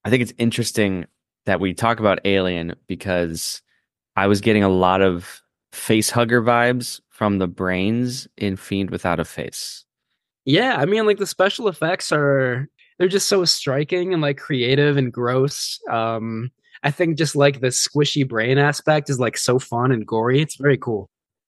I think it's interesting that we talk about Alien because I was getting a lot of face hugger vibes from the brains in Fiend Without a Face. Yeah, I mean, like the special effects they're just so striking and like creative and gross. I think just like the squishy brain aspect is like so fun and gory. It's very cool.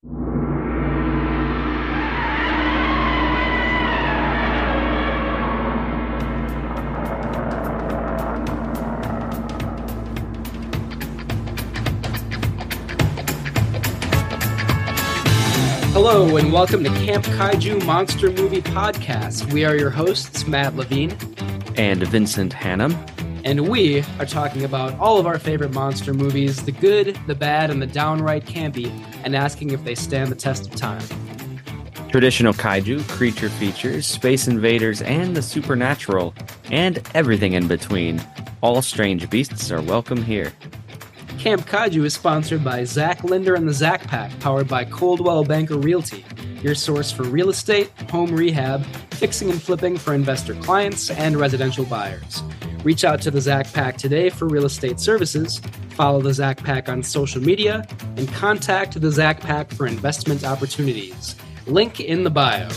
Hello and welcome to Camp Kaiju Monster Movie Podcast. We are your hosts, Matt Levine And Vincent Hannum. and we are talking about all of our favorite monster movies, the good, the bad, and the downright campy, and asking if they stand the test of time. Traditional kaiju, creature features, space invaders, and the supernatural, and everything in between. All strange beasts are welcome here. Camp Kaiju is sponsored by Zach Linder and the Zach Pack, powered by Coldwell Banker Realty, your source for real estate, home rehab, fixing and flipping for investor clients, and residential buyers. Reach out to the Zach Pack today for real estate services, follow the Zach Pack on social media, and contact the Zach Pack for investment opportunities. Link in the bio.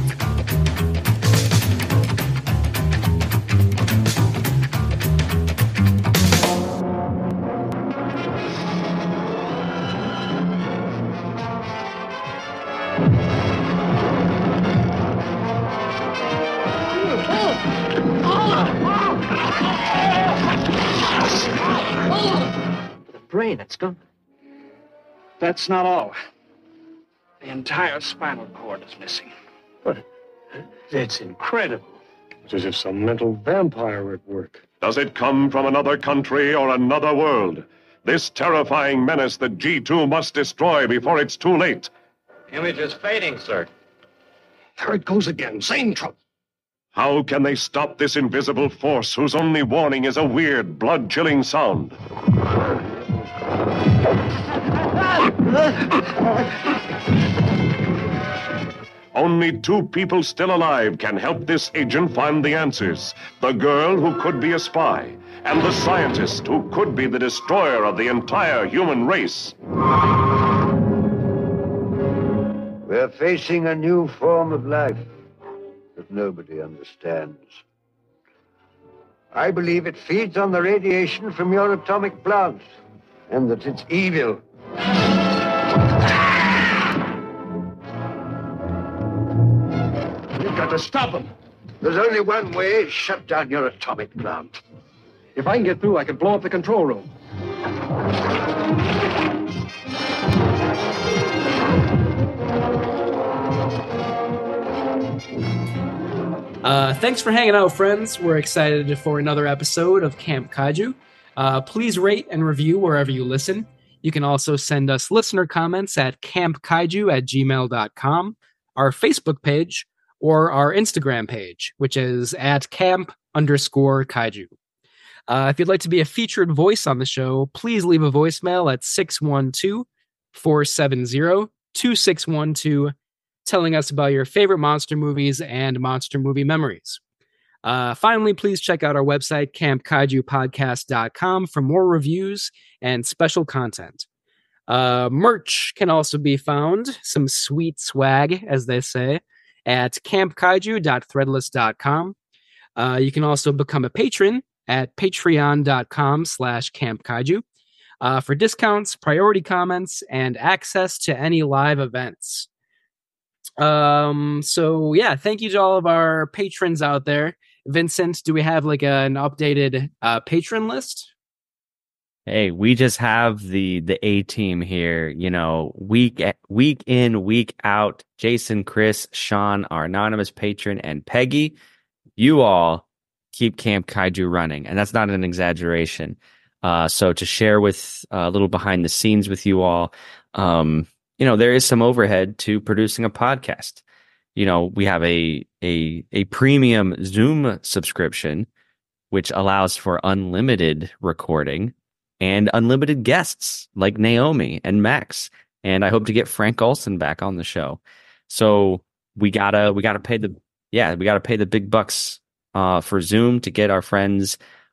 Brain, it's gone. That's not all. The entire spinal cord is missing. But it's incredible. It's as if some mental vampire were at work. Does it come from another country or another world? This terrifying menace that G2 must destroy before it's too late. Image is fading, sir. There it goes again. Same trouble. How can they stop this invisible force whose only warning is a weird, blood-chilling sound? Only two people still alive can help this agent find the answers. The girl who could be a spy, and the scientist who could be the destroyer of the entire human race. We're facing a new form of life that nobody understands. I believe it feeds on the radiation from your atomic plants, and that it's evil. You've got to stop him. There's only one way: shut down your atomic plant. If I can get through, I can blow up the control room. Thanks for hanging out, friends. We're excited for another episode of Camp Kaiju. Please rate and review wherever you listen. You can also send us listener comments at campkaiju@gmail.com, our Facebook page, or our Instagram page, which is at camp_kaiju. If you'd like to be a featured voice on the show, please leave a voicemail at 612-470-2612, telling us about your favorite monster movies and monster movie memories. Finally, please check out our website, campkaijupodcast.com, for more reviews and special content. Merch can also be found, some sweet swag, as they say, at campkaiju.threadless.com. You can also become a patron at patreon.com/campkaiju for discounts, priority comments, and access to any live events. So yeah, thank you to all of our patrons out there. Vincent, do we have like an updated patron list? Hey, we just have the A team here, week in, week out. Jason, Chris, Sean, our anonymous patron, and Peggy. You all keep Camp Kaiju running, and that's not an exaggeration. So to share with a little behind the scenes with you all, there is some overhead to producing a podcast. We have a premium Zoom subscription, which allows for unlimited recording and unlimited guests like Naomi and Max. And I hope to get Frank Olson back on the show. So we gotta pay the big bucks for Zoom to get our friends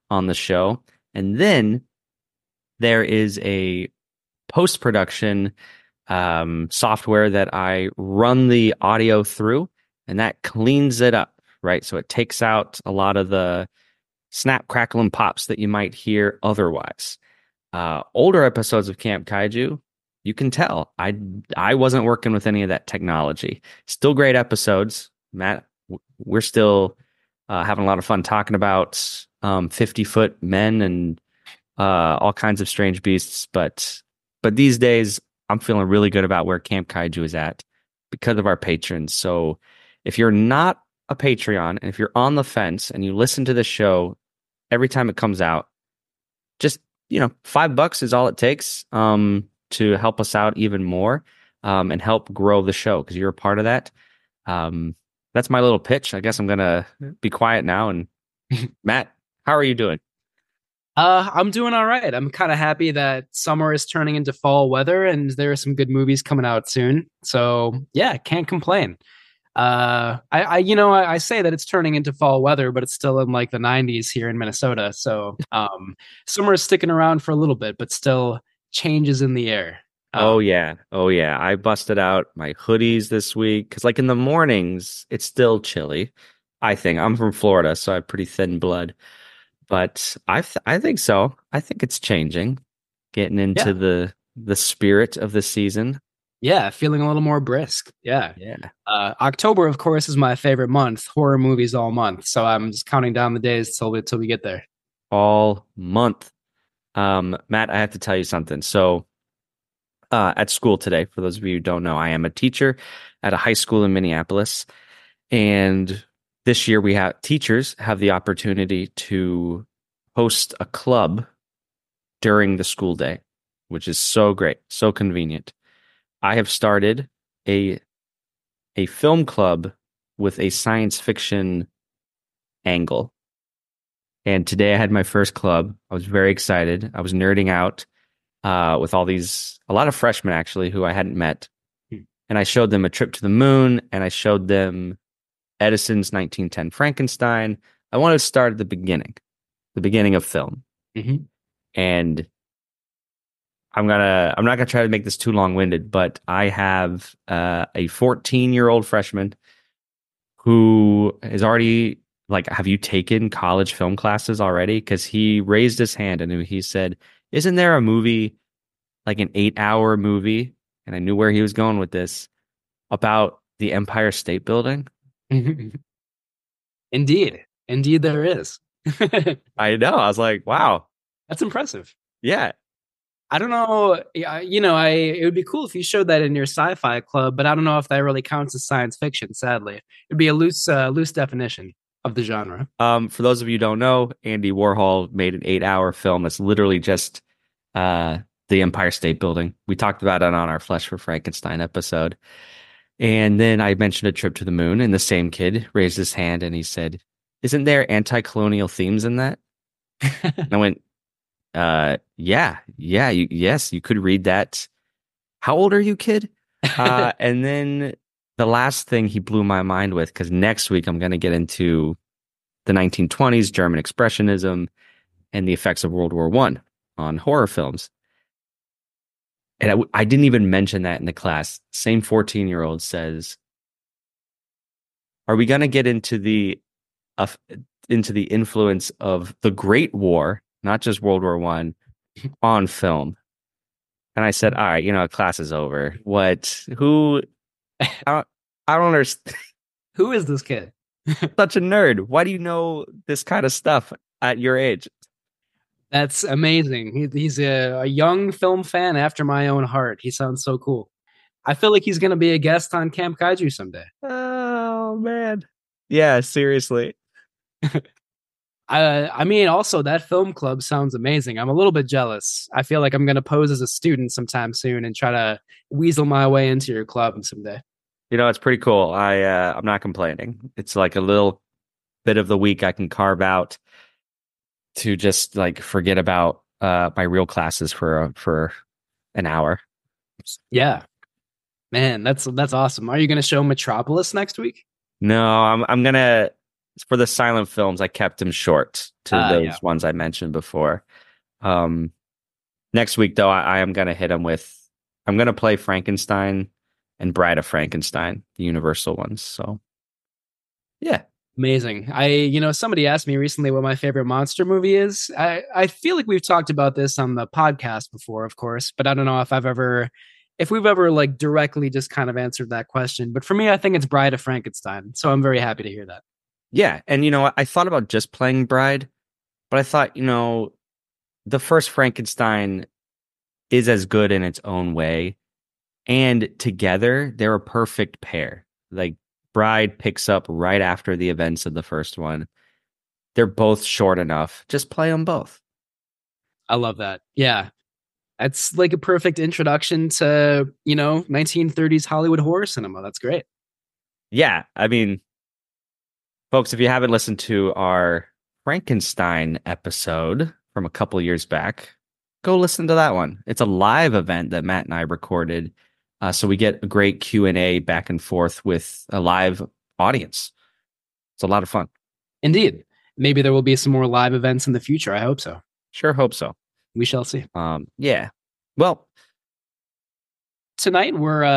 on the show. And then there is a post-production software that I run the audio through, and that cleans it up, right? So it takes out a lot of the snap, crackle, and pops that you might hear otherwise. Older episodes of Camp Kaiju, you can tell I wasn't working with any of that technology. Still great episodes, Matt. We're still having a lot of fun talking about 50-foot men and all kinds of strange beasts. But these days, I'm feeling really good about where Camp Kaiju is at because of our patrons. So if you're not a Patreon and if you're on the fence and you listen to the show every time it comes out, just, $5 is all it takes to help us out even more and help grow the show because you're a part of that. That's my little pitch. I guess I'm going to be quiet now. And Matt, how are you doing? I'm doing all right. I'm kind of happy that summer is turning into fall weather and there are some good movies coming out soon. So yeah, can't complain. I say that it's turning into fall weather, but it's still in like the 90s here in Minnesota. So summer is sticking around for a little bit, but still changes in the air. Oh yeah. I busted out my hoodies this week because like in the mornings, it's still chilly. I think I'm from Florida, so I have pretty thin blood. But I think so. I think it's changing, getting into the spirit of the season. Yeah, feeling a little more brisk. Yeah. Yeah. October, of course, is my favorite month. Horror movies all month. So I'm just counting down the days till we get there. All month. Matt, I have to tell you something. So at school today, for those of you who don't know, I am a teacher at a high school in Minneapolis. And this year teachers have the opportunity to host a club during the school day, which is so great, so convenient. I have started a film club with a science fiction angle. And today I had my first club. I was very excited. I was nerding out with a lot of freshmen actually who I hadn't met. And I showed them A Trip to the Moon and I showed them Edison's 1910 Frankenstein. I wanted to start at the beginning of film. Mm-hmm. And I'm not gonna try to make this too long-winded, but I have a 14-year-old freshman who is already like, have you taken college film classes already? Because he raised his hand and he said, "Isn't there a movie, like an 8-hour movie?" And I knew where he was going with this, about the Empire State Building. Indeed there is. I know. I was like, wow, that's impressive. Yeah. I don't know. It would be cool if you showed that in your sci-fi club, but I don't know if that really counts as science fiction. Sadly, it'd be a loose definition of the genre. For those of you who don't know, Andy Warhol made an 8-hour film that's literally just the Empire State Building. We talked about it on our Flesh for Frankenstein episode. And then I mentioned A Trip to the Moon, and the same kid raised his hand and he said, "Isn't there anti-colonial themes in that?" And I went, yes, you could read that. How old are you, kid? And then the last thing he blew my mind with, because next week I'm going to get into the 1920s, German Expressionism, and the effects of World War I on horror films. And I didn't even mention that in the class. Same 14-year-old says, "Are we going to get into the influence of the Great War, not just World War I, on film?" And I said, "All right, class is over. What? Who? I don't understand. Who is this kid? Such a nerd. Why do you know this kind of stuff at your age?" That's amazing. He's a young film fan after my own heart. He sounds so cool. I feel like he's going to be a guest on Camp Kaiju someday. Oh, man. Yeah, seriously. I mean, also, that film club sounds amazing. I'm a little bit jealous. I feel like I'm going to pose as a student sometime soon and try to weasel my way into your club someday. It's pretty cool. I'm not complaining. It's like a little bit of the week I can carve out to just like forget about my real classes for an hour. Yeah, man, that's awesome. Are you going to show Metropolis next week? No, I'm gonna for the silent films, I kept them short to those Yeah. ones I mentioned before. Next week, though, I am going to hit them with, I'm going to play Frankenstein and Bride of Frankenstein, the Universal ones. So, yeah. Amazing. Somebody asked me recently what my favorite monster movie is. I feel like we've talked about this on the podcast before, of course, but I don't know if we've ever like directly just kind of answered that question. But for me, I think it's Bride of Frankenstein. So I'm very happy to hear that. Yeah. And, I thought about just playing Bride, but I thought, the first Frankenstein is as good in its own way. And together, they're a perfect pair. Like, Bride picks up right after the events of the first one. They're both short enough. Just play them both. I love that. Yeah. That's like a perfect introduction to, 1930s Hollywood horror cinema. That's great. Yeah. I mean, folks, if you haven't listened to our Frankenstein episode from a couple years back, go listen to that one. It's a live event that Matt and I recorded. So we get a great Q&A back and forth with a live audience. It's a lot of fun. Indeed. Maybe there will be some more live events in the future. I hope so. Sure hope so. We shall see. Yeah. Well, tonight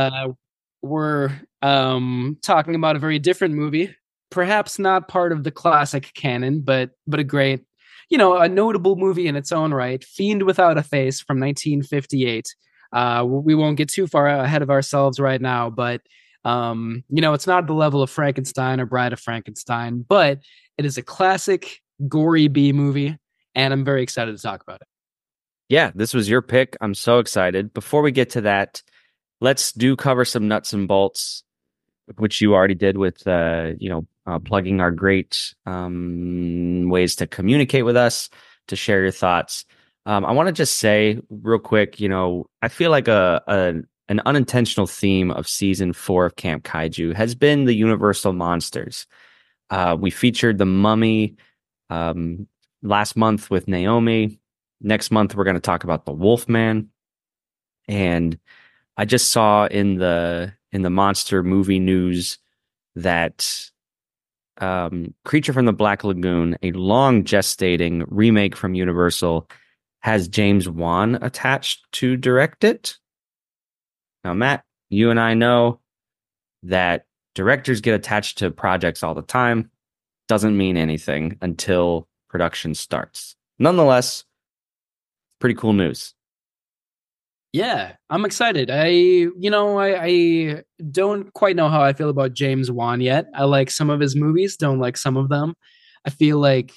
we're talking about a very different movie. Perhaps not part of the classic canon, but a great, a notable movie in its own right. Fiend Without a Face from 1958. We won't get too far ahead of ourselves right now, but it's not the level of Frankenstein or Bride of Frankenstein, but it is a classic gory B movie, and I'm very excited to talk about it. Yeah, this was your pick. I'm so excited. Before we get to that, let's cover some nuts and bolts, which you already did with plugging our great ways to communicate with us, to share your thoughts. I want to just say real quick, I feel like an unintentional theme of season 4 of Camp Kaiju has been the Universal monsters. We featured the Mummy last month with Naomi. Next month, we're going to talk about the Wolfman. And I just saw in the monster movie news that Creature from the Black Lagoon, a long gestating remake from Universal, has James Wan attached to direct it. Now, Matt, you and I know that directors get attached to projects all the time. Doesn't mean anything until production starts. Nonetheless, pretty cool news. Yeah, I'm excited. I don't quite know how I feel about James Wan yet. I like some of his movies, don't like some of them. I feel like,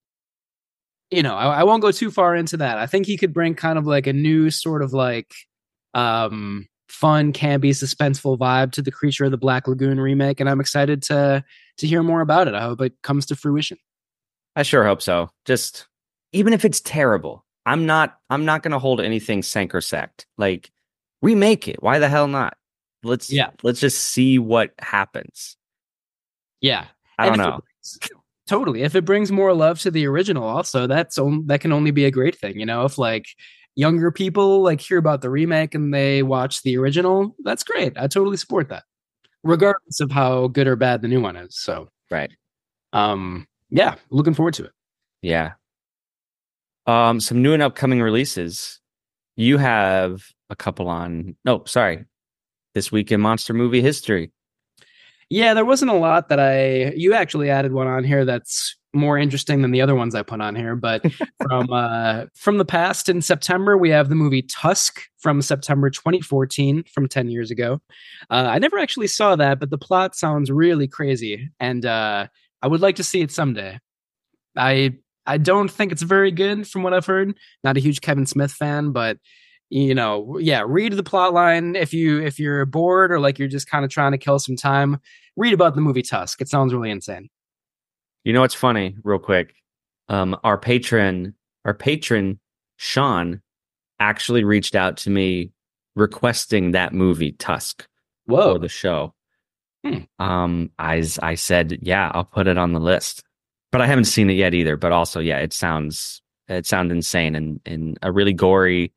I won't go too far into that. I think he could bring kind of like a new sort of like fun, campy, suspenseful vibe to the Creature of the Black Lagoon remake, and I'm excited to hear more about it. I hope it comes to fruition. I sure hope so. Just even if it's terrible, I'm not going to hold anything sacrosanct. Like, remake it. Why the hell not? Let's just see what happens. Yeah. I don't know. Totally. If it brings more love to the original, also that can only be a great thing. If like younger people like hear about the remake and they watch the original, that's great. I totally support that, regardless of how good or bad the new one is. So right. Yeah, looking forward to it. Yeah. Some new and upcoming releases. You have a couple on. No, sorry. This week in monster movie history. Yeah, there wasn't a lot you actually added one on here that's more interesting than the other ones I put on here. But from the past, in September, we have the movie Tusk from September 2014, from 10 years ago. I never actually saw that, but the plot sounds really crazy, and I would like to see it someday. I don't think it's very good from what I've heard. Not a huge Kevin Smith fan, but read the plot line if you're bored or like you're just kind of trying to kill some time. Read about the movie Tusk. It sounds really insane. You know what's funny, real quick? Our patron Sean actually reached out to me requesting that movie Tusk for the show. I said, yeah, I'll put it on the list, but I haven't seen it yet either. But also, yeah, it sounds insane and in a really gory,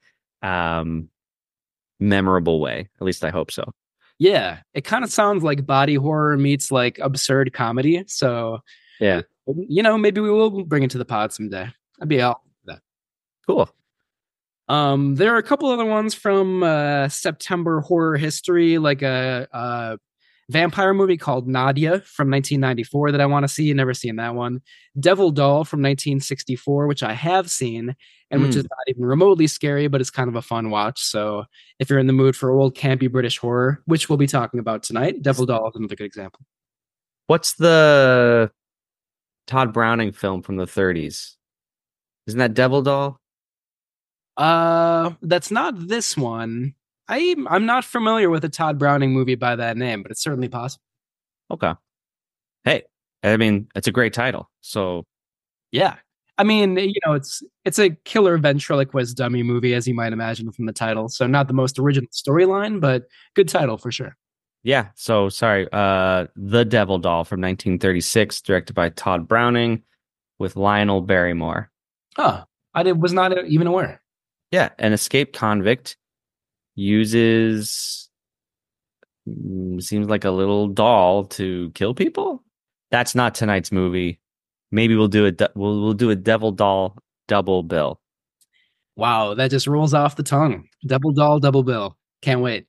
memorable way. At least I hope so. Yeah, it kind of sounds like body horror meets like absurd comedy. So Yeah. Maybe we will bring it to the pod someday. I'd be all for that. Cool. There are a couple other ones from September horror history, like a vampire movie called Nadia from 1994 that I want to see. Never seen that one. Devil Doll from 1964, which I have seen, and which is not even remotely scary, but it's kind of a fun watch. So if you're in the mood for old campy British horror, which we'll be talking about tonight, Devil Doll is another good example. What's the Todd Browning film from the 30s? Isn't that Devil Doll? That's not this one. I'm not familiar with a Todd Browning movie by that name, but it's certainly possible. Okay. Hey, I mean, it's a great title. So, yeah. I mean, it's a killer ventriloquist dummy movie, as you might imagine from the title. So not the most original storyline, but good title for sure. Yeah. So sorry. The Devil Doll from 1936, directed by Todd Browning, with Lionel Barrymore. Oh, was not even aware. Yeah, an escaped convict uses seems like a little doll to kill people. That's not tonight's movie. Maybe we'll do we'll do a Devil Doll double bill. Wow, that just rolls off the tongue. Devil Doll double bill. Can't wait.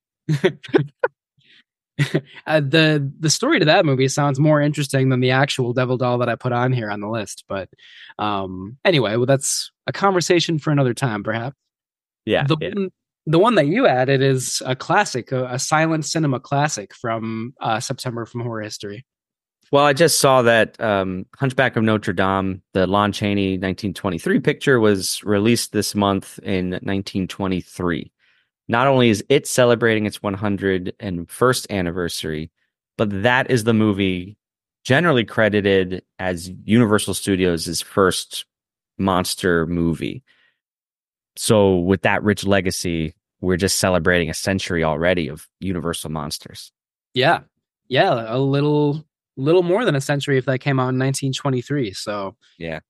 The story to that movie sounds more interesting than the actual Devil Doll that I put on here on the list. But anyway, well, that's a conversation for another time, perhaps. Yeah. The one that you added is a classic, a silent cinema classic from September from horror history. Well, I just saw that Hunchback of Notre Dame, the Lon Chaney 1923 picture, was released this month in 1923. Not only is it celebrating its 101st anniversary, but that is the movie generally credited as Universal Studios' first monster movie. So with that rich legacy, we're just celebrating a century already of Universal monsters. Yeah. Yeah. A little more than a century if that came out in 1923. So yeah.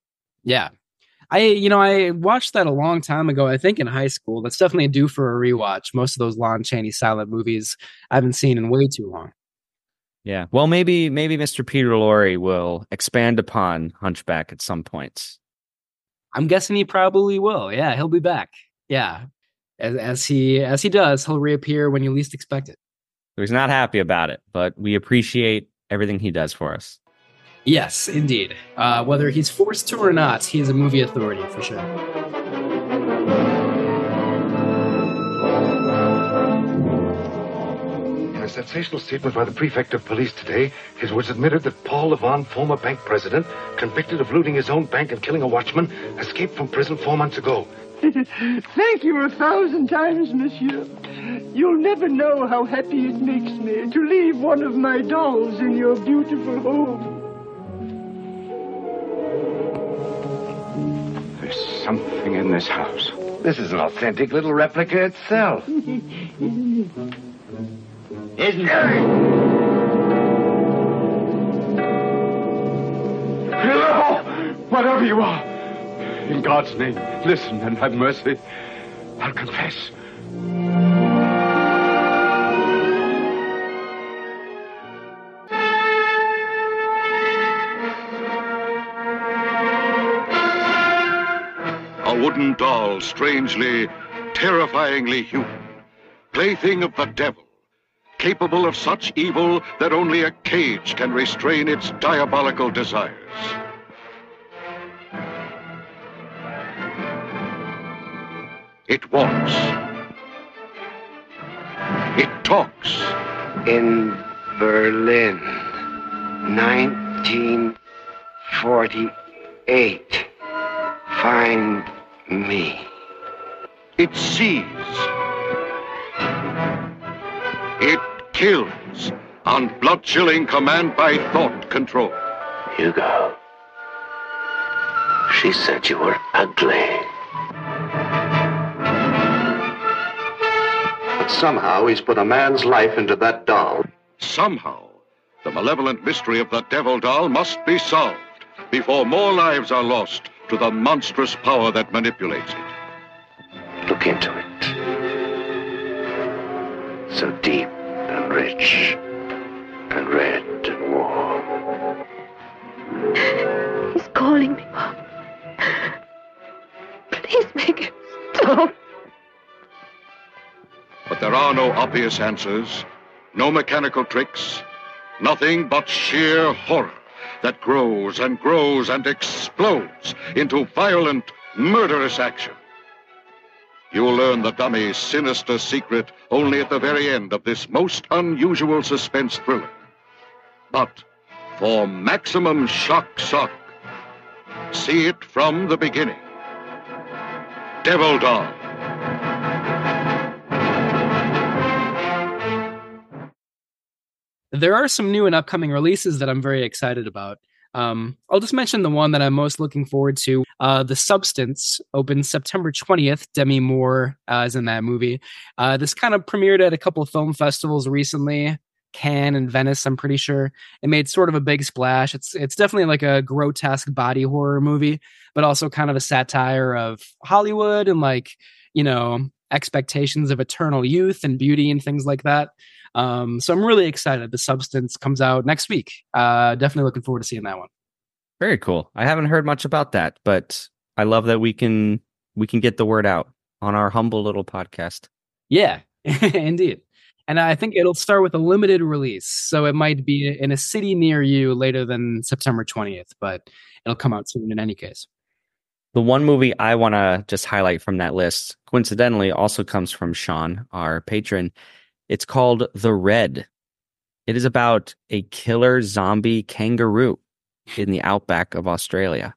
I watched that a long time ago, I think in high school. That's definitely due for a rewatch. Most of those Lon Chaney silent movies I haven't seen in way too long. Yeah. Well, maybe Mr. Peter Lorre will expand upon Hunchback at some point. I'm guessing he probably will. Yeah, he'll be back. Yeah. As he does, he'll reappear when you least expect it. He's not happy about it, but we appreciate everything he does for us. Yes, indeed. Whether he's forced to or not, he is a movie authority for sure. In a sensational statement by the prefect of police today, it was admitted that Paul Levon, former bank president, convicted of looting his own bank and killing a watchman, escaped from prison 4 months ago. Thank you 1,000 times, monsieur. You'll never know how happy it makes me to leave one of my dolls in your beautiful home. There's something in this house. This is an authentic little replica itself. Isn't it? Hello! Whatever you are, in God's name, listen and have mercy. I'll confess. A wooden doll, strangely, terrifyingly human. Plaything of the devil. Capable of such evil that only a cage can restrain its diabolical desires. It walks. It talks. In Berlin, 1948. Find me. It sees. It kills on blood-chilling command by thought control. Hugo, she said you were ugly. But somehow he's put a man's life into that doll. Somehow, the malevolent mystery of the Devil Doll must be solved before more lives are lost to the monstrous power that manipulates it. Look into it. So deep and rich and red and warm. He's calling me, Mom. Please make him stop. But there are no obvious answers, no mechanical tricks, nothing but sheer horror that grows and grows and explodes into violent, murderous action. You will learn the dummy's sinister secret only at the very end of this most unusual suspense thriller. But for maximum shock, see it from the beginning. Devil Dog. There are some new and upcoming releases that I'm very excited about. I'll just mention the one that I'm most looking forward to. The Substance opens September 20th. Demi Moore is in that movie. This kind of premiered at a couple of film festivals recently, Cannes and Venice, I'm pretty sure. It made sort of a big splash. It's definitely like a grotesque body horror movie, but also kind of a satire of Hollywood and expectations of eternal youth and beauty and things like that. So I'm really excited. The Substance comes out next week. Definitely looking forward to seeing that one. Very cool. I haven't heard much about that, but I love that we can get the word out on our humble little podcast. Yeah, indeed. And I think it'll start with a limited release. So it might be in a city near you later than September 20th, but it'll come out soon in any case. The one movie I want to just highlight from that list, coincidentally, also comes from Sean, our patron. It's called The Red. It is about a killer zombie kangaroo in the outback of Australia.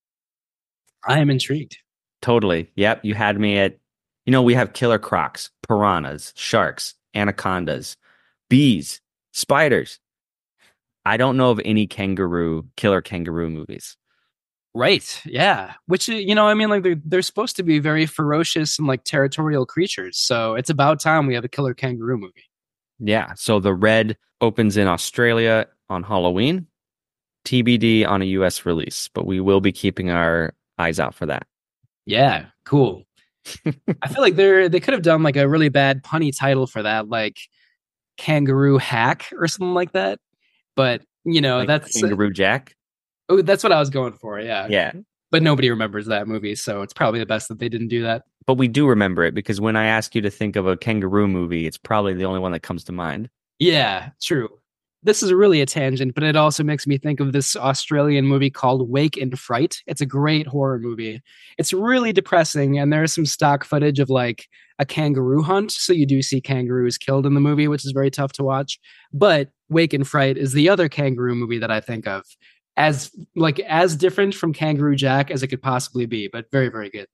I am intrigued. Totally. Yep. You had me at, we have killer crocs, piranhas, sharks, anacondas, bees, spiders. I don't know of any killer kangaroo movies. Right. Yeah. Which, they're supposed to be very ferocious and territorial creatures. So it's about time we have a killer kangaroo movie. Yeah. So The Red opens in Australia on Halloween, TBD on a US release, but we will be keeping our eyes out for that. Yeah. Cool. I feel like they could have done a really bad punny title for that, like Kangaroo Hack or something like that. But, that's Kangaroo Jack. Oh, that's what I was going for. Yeah. Yeah. But nobody remembers that movie. So it's probably the best that they didn't do that. But we do remember it because when I ask you to think of a kangaroo movie, it's probably the only one that comes to mind. Yeah, true. This is really a tangent, but it also makes me think of this Australian movie called Wake in Fright. It's a great horror movie. It's really depressing. And there's some stock footage of a kangaroo hunt. So you do see kangaroos killed in the movie, which is very tough to watch. But Wake in Fright is the other kangaroo movie that I think of as different from Kangaroo Jack as it could possibly be, but very, very good.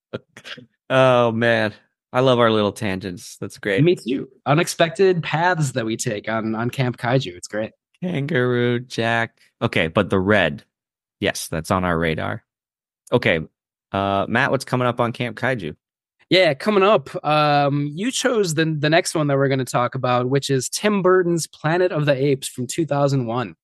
Oh man, I love our little tangents. That's great. Me too. Unexpected paths that we take on Camp Kaiju. It's great. Kangaroo Jack. Okay, but The Red, yes, that's on our radar. Okay, Matt, what's coming up on Camp Kaiju? Yeah, coming up, you chose the next one that we're going to talk about, which is Tim Burton's Planet of the Apes from 2001.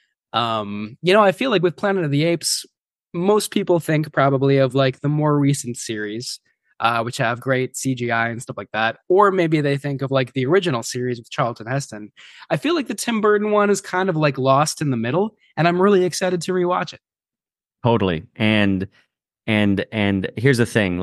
I feel like with Planet of the Apes, most people think probably of the more recent series, which have great CGI and stuff like that. Or maybe they think of the original series with Charlton Heston. I feel like the Tim Burton one is kind of lost in the middle, and I'm really excited to rewatch it. Totally. And here's the thing,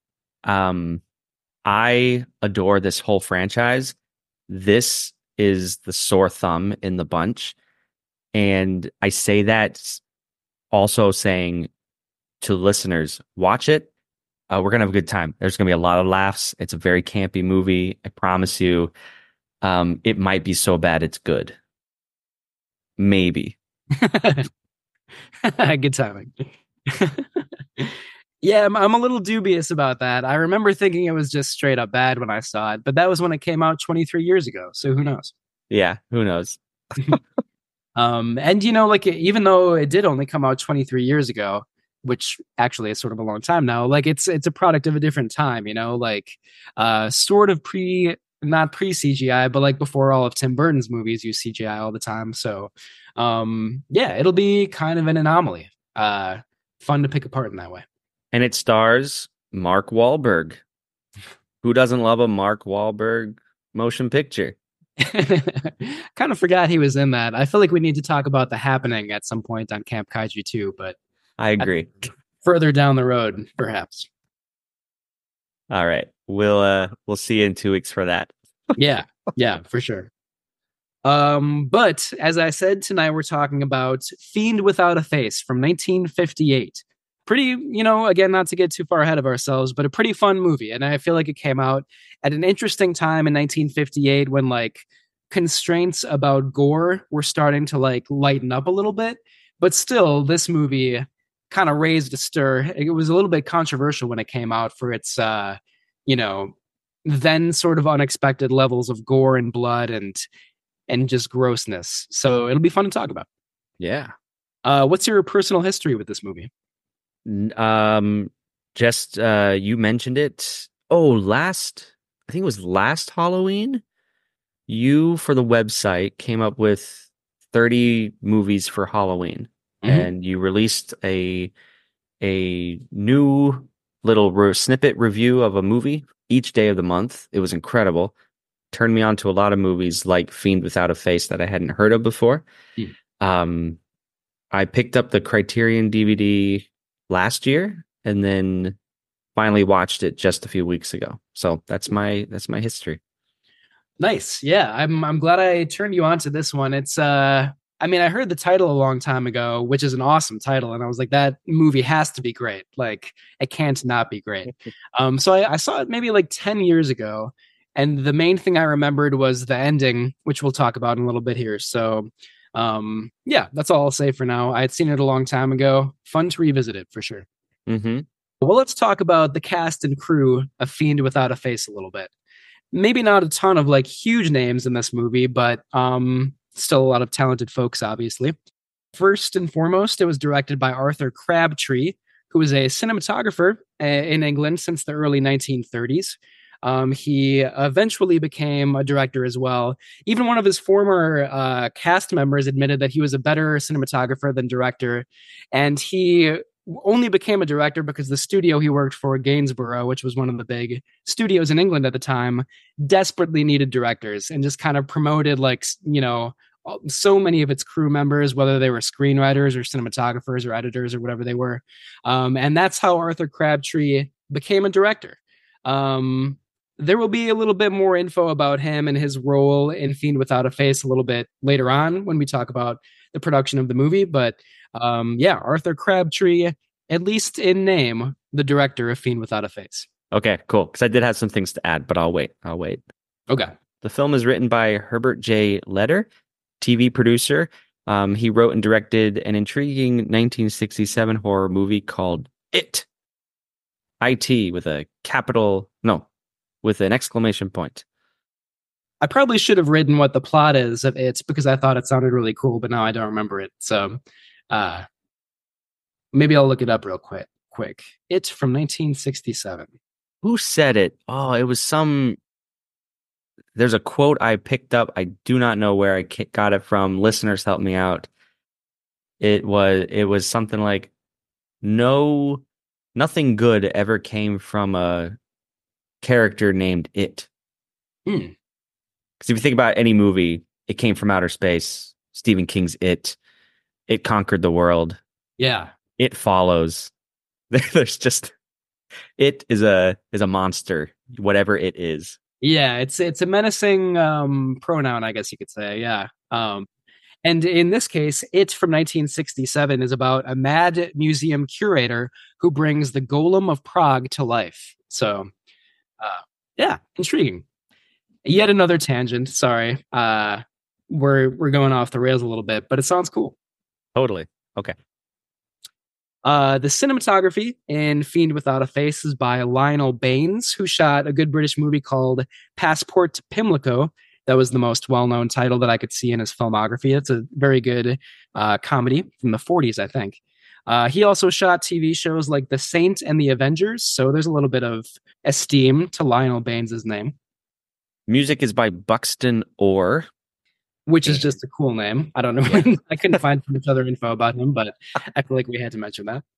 I adore this whole franchise. This is the sore thumb in the bunch. And I say that also saying to listeners, watch it. We're going to have a good time. There's going to be a lot of laughs. It's a very campy movie. I promise you. It might be so bad it's good. Maybe. Good timing. Yeah, I'm a little dubious about that. I remember thinking it was just straight up bad when I saw it, but that was when it came out 23 years ago. So who knows? Yeah, who knows? And even though it did only come out 23 years ago, which actually is sort of a long time now, it's a product of a different time, sort of not pre CGI, but before all of Tim Burton's movies use CGI all the time. So, yeah, it'll be kind of an anomaly. Fun to pick apart in that way. And it stars Mark Wahlberg. Who doesn't love a Mark Wahlberg motion picture? Kind of forgot he was in that. I feel like we need to talk about The Happening at some point on Camp Kaiju too, but I agree. Further down the road, perhaps. All right. We'll see you in 2 weeks for that. Yeah, for sure. But as I said, tonight we're talking about Fiend Without a Face from 1958. Pretty, again, not to get too far ahead of ourselves, but a pretty fun movie. And I feel like it came out at an interesting time in 1958 when like constraints about gore were starting to like lighten up a little bit. But still, this movie kind of raised a stir. It was a little bit controversial when it came out for its, then sort of unexpected levels of gore and blood and just grossness. So it'll be fun to talk about. Yeah. What's your personal history with this movie? Just you mentioned it. Oh, I think it was last Halloween. You, for the website, came up with 30 movies for Halloween, and you released a new little snippet review of a movie each day of the month. It was incredible. Turned me on to a lot of movies like Fiend Without a Face that I hadn't heard of before. I picked up the Criterion DVD last year and then finally watched it just a few weeks ago. So that's my history. Nice. Yeah, I'm glad I turned you on to this one. It's I heard the title a long time ago, which is an awesome title, and I was like, that movie has to be great. Like, it can't not be great. So I saw it maybe like 10 years ago. And the main thing I remembered was the ending, which we'll talk about in a little bit here. So, yeah, that's all I'll say for now. I had seen it a long time ago. Fun to revisit it for sure. Well, let's talk about the cast and crew of Fiend Without a Face a little bit. Maybe not a ton of like huge names in this movie, but still a lot of talented folks, obviously. First and foremost, it was directed by Arthur Crabtree, who was a cinematographer in England since the early 1930s. He eventually became a director as well. Even one of his former cast members admitted that he was a better cinematographer than director. And he only became a director because the studio he worked for, Gainsborough, which was one of the big studios in England at the time, desperately needed directors and just kind of promoted so many of its crew members, whether they were screenwriters or cinematographers or editors or whatever they were. And that's how Arthur Crabtree became a director. There will be a little bit more info about him and his role in Fiend Without a Face a little bit later on when we talk about the production of the movie. But Arthur Crabtree, at least in name, the director of Fiend Without a Face. Okay, cool. Because I did have some things to add, but I'll wait. Okay. The film is written by Herbert J. Leder, TV producer. He wrote and directed an intriguing 1967 horror movie called It. IT with an exclamation point. I probably should have written what the plot is of It because I thought it sounded really cool, but now I don't remember it. So maybe I'll look it up real quick. It from 1967. Who said it? Oh, it was there's a quote I picked up. I do not know where I got it from. Listeners, help me out. It was something like, nothing good ever came from a character named It. Because if you think about any movie, it came from outer space. Stephen King's It conquered the world. Yeah. It follows. There's just, it is a monster, whatever it is. Yeah, it's a menacing pronoun, I guess you could say. Yeah. And in this case, It from 1967 is about a mad museum curator who brings the Golem of Prague to life. So, intriguing. Yet another tangent. Sorry. We're going off the rails a little bit, but it sounds cool. Totally. Okay. The cinematography in Fiend Without a Face is by Lionel Baines, who shot a good British movie called Passport to Pimlico. That was the most well-known title that I could see in his filmography. It's a very good comedy from the 40s, I think. He also shot TV shows like The Saint and The Avengers, so there's a little bit of esteem to Lionel Baines' name. Music is by Buxton Orr, which is just a cool name. I don't know. I couldn't find much other info about him, but I feel like we had to mention that.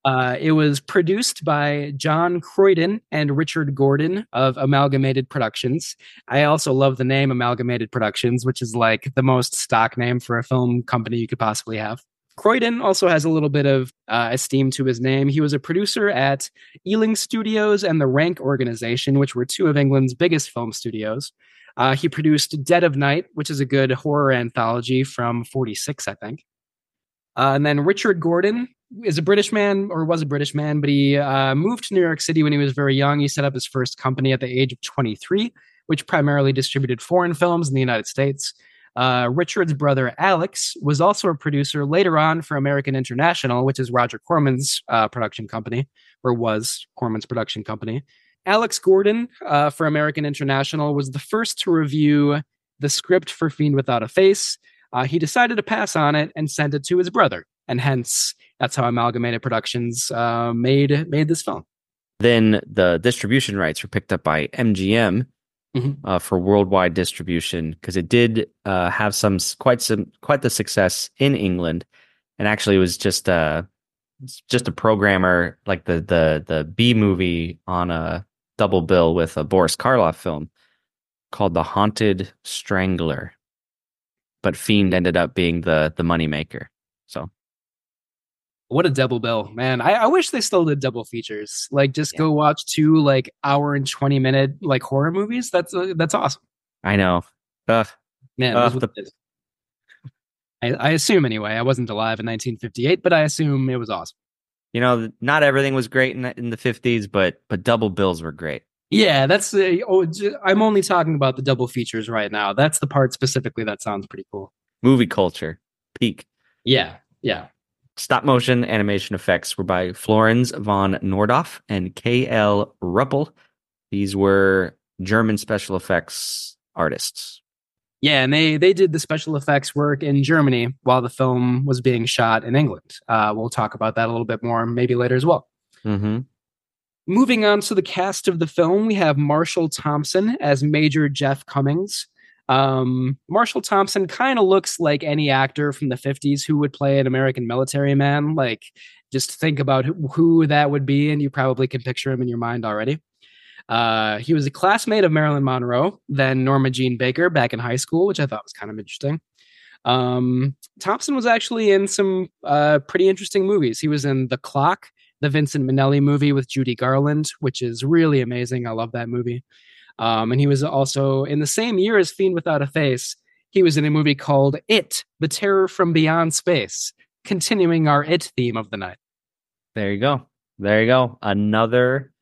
It was produced by John Croydon and Richard Gordon of Amalgamated Productions. I also love the name Amalgamated Productions, which is like the most stock name for a film company you could possibly have. Croydon also has a little bit of esteem to his name. He was a producer at Ealing Studios and the Rank Organization, which were two of England's biggest film studios. He produced Dead of Night, which is a good horror anthology from 46, I think. And then Richard Gordon is a British man, or was a British man, but he moved to New York City when he was very young. He set up his first company at the age of 23, which primarily distributed foreign films in the United States. Richard's brother Alex was also a producer later on for American International, which is Roger Corman's production company, or was Corman's production company. Alex Gordon for American International was the first to review the script for Fiend Without a Face. He decided to pass on it and sent it to his brother, and hence that's how Amalgamated Productions made this film. Then the distribution rights were picked up by MGM for worldwide distribution, because it did have quite the success in England, and actually it was just a programmer, like the B movie on a double bill with a Boris Karloff film called The Haunted Strangler. But Fiend ended up being the moneymaker. So, what a double bill, man! I wish they still did double features. Like, just go watch two like hour and 20-minute like horror movies. That's awesome. I know, man. I assume anyway. I wasn't alive in 1958, but I assume it was awesome. You know, not everything was great in the 50s, but double bills were great. Yeah, that's I'm only talking about the double features right now. That's the part specifically that sounds pretty cool. Movie culture, peak. Yeah. Stop motion animation effects were by Florenz von Nordhoff and K.L. Ruppel. These were German special effects artists. Yeah, and they did the special effects work in Germany while the film was being shot in England. We'll talk about that a little bit more maybe later as well. Mm-hmm. Moving on to the cast of the film, we have Marshall Thompson as Major Jeff Cummings. Marshall Thompson kind of looks like any actor from the 50s who would play an American military man. Like, just think about who that would be, and you probably can picture him in your mind already. He was a classmate of Marilyn Monroe, then Norma Jean Baker back in high school, which I thought was kind of interesting. Thompson was actually in some pretty interesting movies. He was in The Clock, the Vincent Minnelli movie with Judy Garland, which is really amazing. I love that movie. And he was also in the same year as Fiend Without a Face. He was in a movie called It, The Terror from Beyond Space, continuing our It theme of the night. There you go. Another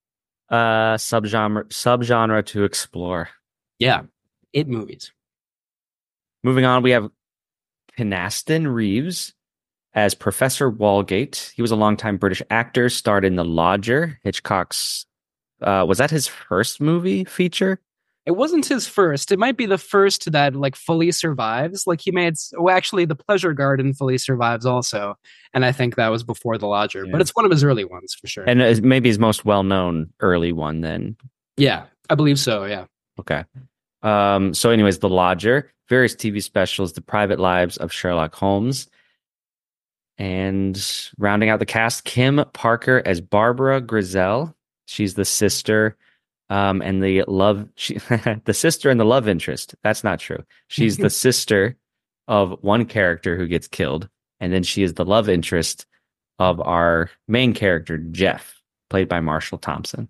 subgenre to explore. Yeah, It movies. Moving on, we have Kynaston Reeves as Professor Walgate. He was a longtime British actor, starred in The Lodger, Hitchcock's. Was that his first movie feature? It wasn't his first. It might be the first that like fully survives. Like he made, actually, The Pleasure Garden fully survives also, and I think that was before The Lodger. Yeah. But it's one of his early ones for sure, and maybe his most well-known early one. Then, yeah, I believe so. Yeah. Okay. So, anyways, The Lodger, various TV specials, The Private Lives of Sherlock Holmes. And rounding out the cast, Kim Parker as Barbara Grizel. She's the sister, and the sister and the love interest. That's not true. She's the sister of one character who gets killed, and then she is the love interest of our main character, Jeff, played by Marshall Thompson.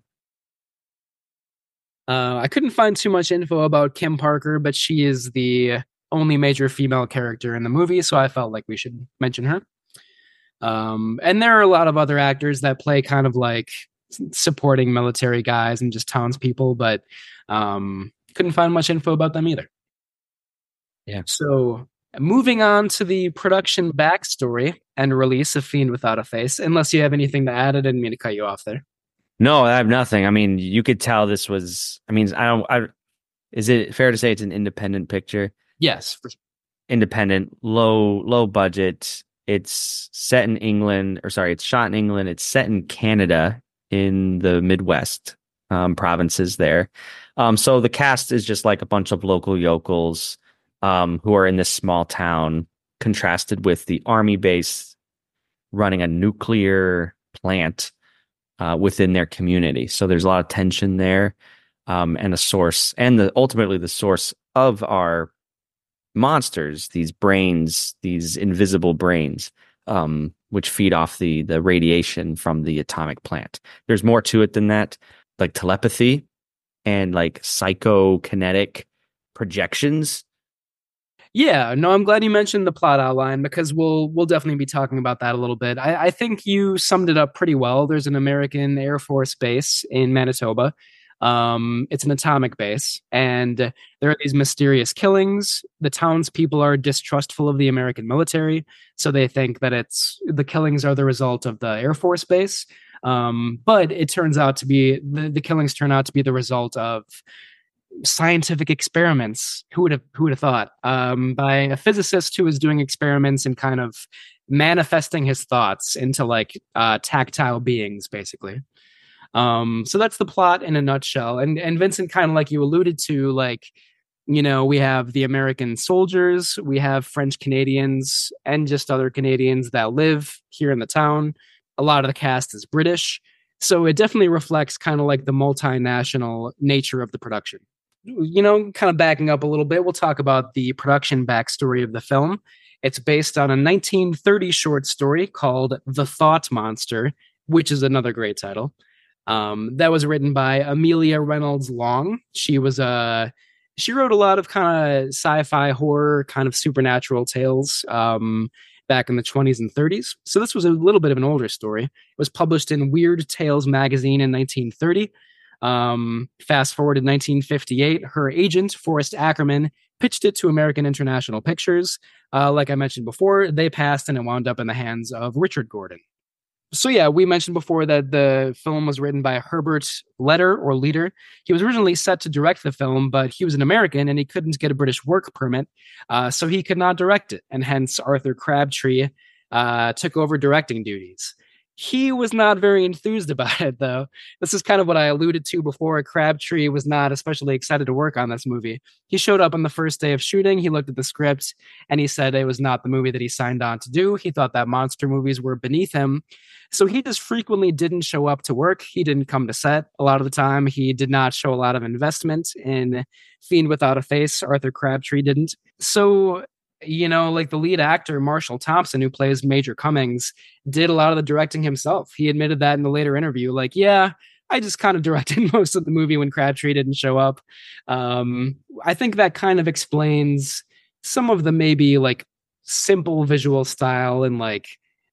I couldn't find too much info about Kim Parker, but she is the only major female character in the movie, so I felt like we should mention her. And there are a lot of other actors that play kind of like supporting military guys and just townspeople, but couldn't find much info about them either. Yeah. So moving on to the production backstory and release of Fiend Without a Face, unless you have anything to add, I didn't mean to cut you off there. No, I have nothing. I mean, you could tell this was, is it fair to say it's an independent picture? Yes. For sure. Independent, low budget. It's set in England, it's shot in England. It's set in Canada, in the Midwest provinces there. So the cast is just like a bunch of local yokels who are in this small town, contrasted with the army base running a nuclear plant within their community. So there's a lot of tension there, and a source, and ultimately the source of our monsters, these brains, these invisible brains, which feed off the radiation from the atomic plant. There's more to it than that, like telepathy and like psychokinetic projections. Yeah, no, I'm glad you mentioned the plot outline because we'll definitely be talking about that a little bit. I think you summed it up pretty well. There's an American Air Force base in Manitoba. It's an atomic base, and there are these mysterious killings. The townspeople are distrustful of the American military, so they think that the killings are the result of the Air Force base. But it turns out to be the killings turn out to be the result of scientific experiments. Who would have thought? By a physicist who was doing experiments and kind of manifesting his thoughts into like tactile beings, basically. So that's the plot in a nutshell. And Vincent, kind of like you alluded to, like, we have the American soldiers, we have French Canadians, and just other Canadians that live here in the town. A lot of the cast is British. So it definitely reflects kind of like the multinational nature of the production. Kind of backing up a little bit, we'll talk about the production backstory of the film. It's based on a 1930 short story called The Thought Monster, which is another great title. That was written by Amelia Reynolds Long. She wrote a lot of kind of sci-fi horror, kind of supernatural tales back in the 20s and 30s. So this was a little bit of an older story. It was published in Weird Tales magazine in 1930. Fast forward to 1958, her agent, Forrest Ackerman, pitched it to American International Pictures. Like I mentioned before, they passed and it wound up in the hands of Richard Gordon. So yeah, we mentioned before that the film was written by Herbert Leader. He was originally set to direct the film, but he was an American and he couldn't get a British work permit, so he could not direct it. And hence Arthur Crabtree took over directing duties. He was not very enthused about it, though. This is kind of what I alluded to before. Crabtree was not especially excited to work on this movie. He showed up on the first day of shooting. He looked at the script and he said it was not the movie that he signed on to do. He thought that monster movies were beneath him. So he just frequently didn't show up to work. He didn't come to set a lot of the time. He did not show a lot of investment in Fiend Without a Face. Arthur Crabtree didn't. So, like the lead actor, Marshall Thompson, who plays Major Cummings, did a lot of the directing himself. He admitted that in the later interview. Like, yeah, I just kind of directed most of the movie when Crabtree didn't show up. I think that kind of explains some of the maybe like simple visual style and like,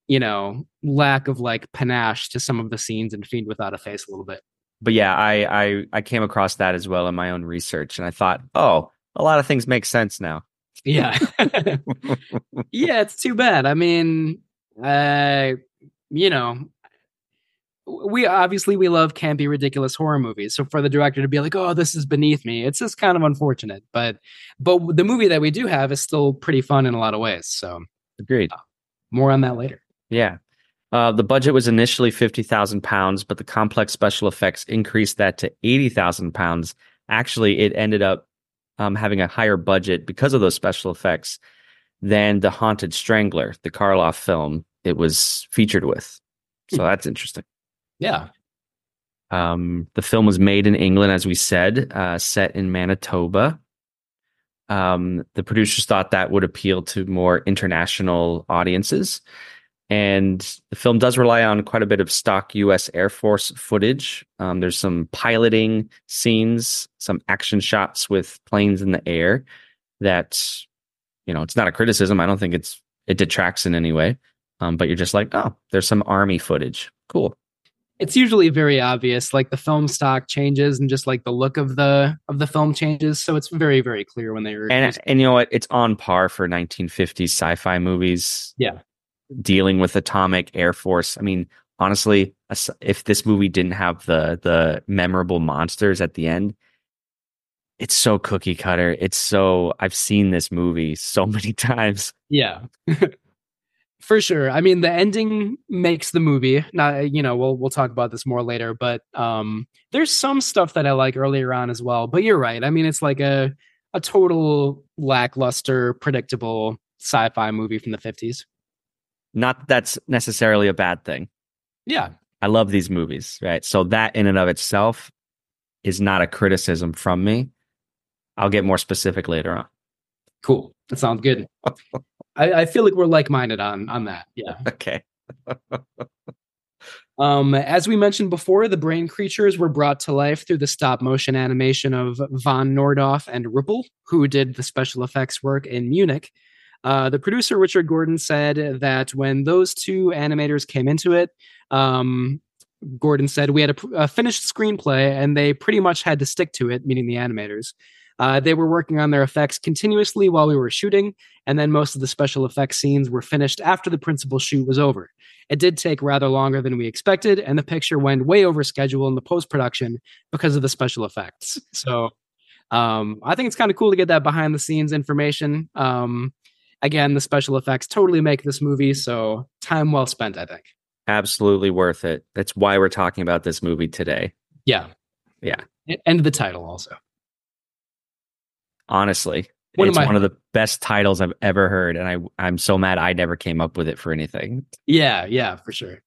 lack of like panache to some of the scenes in Fiend Without a Face a little bit. But yeah, I came across that as well in my own research, and I thought, a lot of things make sense now. Yeah. Yeah, it's too bad. I mean, we love campy, ridiculous horror movies. So for the director to be like, oh, this is beneath me, it's just kind of unfortunate. But the movie that we do have is still pretty fun in a lot of ways. So agreed. More on that later. Yeah. The budget was initially £50,000, but the complex special effects increased that to £80,000. Actually, it ended up having a higher budget because of those special effects than The Haunted Strangler, the Karloff film it was featured with. So that's interesting. Yeah. The film was made in England, as we said, set in Manitoba. The producers thought that would appeal to more international audiences. And the film does rely on quite a bit of stock U.S. Air Force footage. There's some piloting scenes, some action shots with planes in the air that, it's not a criticism. I don't think it detracts in any way. But you're just like, there's some army footage. Cool. It's usually very obvious, like the film stock changes and just like the look of the film changes. So it's very, very clear when they're... And you know what? It's on par for 1950s sci-fi movies. Yeah. Dealing with atomic Air Force. I mean, honestly, if this movie didn't have the memorable monsters at the end, it's so cookie cutter. I've seen this movie so many times. Yeah. For sure. I mean, the ending makes the movie. Now, we'll talk about this more later, but there's some stuff that I like earlier on as well. But you're right. I mean, it's like a total lackluster, predictable sci-fi movie from the 50s. Not that that's necessarily a bad thing. Yeah. I love these movies, right? So that in and of itself is not a criticism from me. I'll get more specific later on. Cool. That sounds good. I feel like we're like-minded on that. Yeah. Okay. As we mentioned before, the brain creatures were brought to life through the stop-motion animation of von Nordhoff and Ruppel, who did the special effects work in Munich. The producer, Richard Gordon, said that when those two animators came into it, Gordon said, we had a finished screenplay and they pretty much had to stick to it, meaning the animators. They were working on their effects continuously while we were shooting, and then most of the special effects scenes were finished after the principal shoot was over. It did take rather longer than we expected, and the picture went way over schedule in the post-production because of the special effects. So I think it's kind of cool to get that behind-the-scenes information. Again, the special effects totally make this movie, so time well spent, I think. Absolutely worth it. That's why we're talking about this movie today. Yeah. Yeah. And the title also. Honestly, it's one of the best titles I've ever heard, and I'm so mad I never came up with it for anything. Yeah, for sure.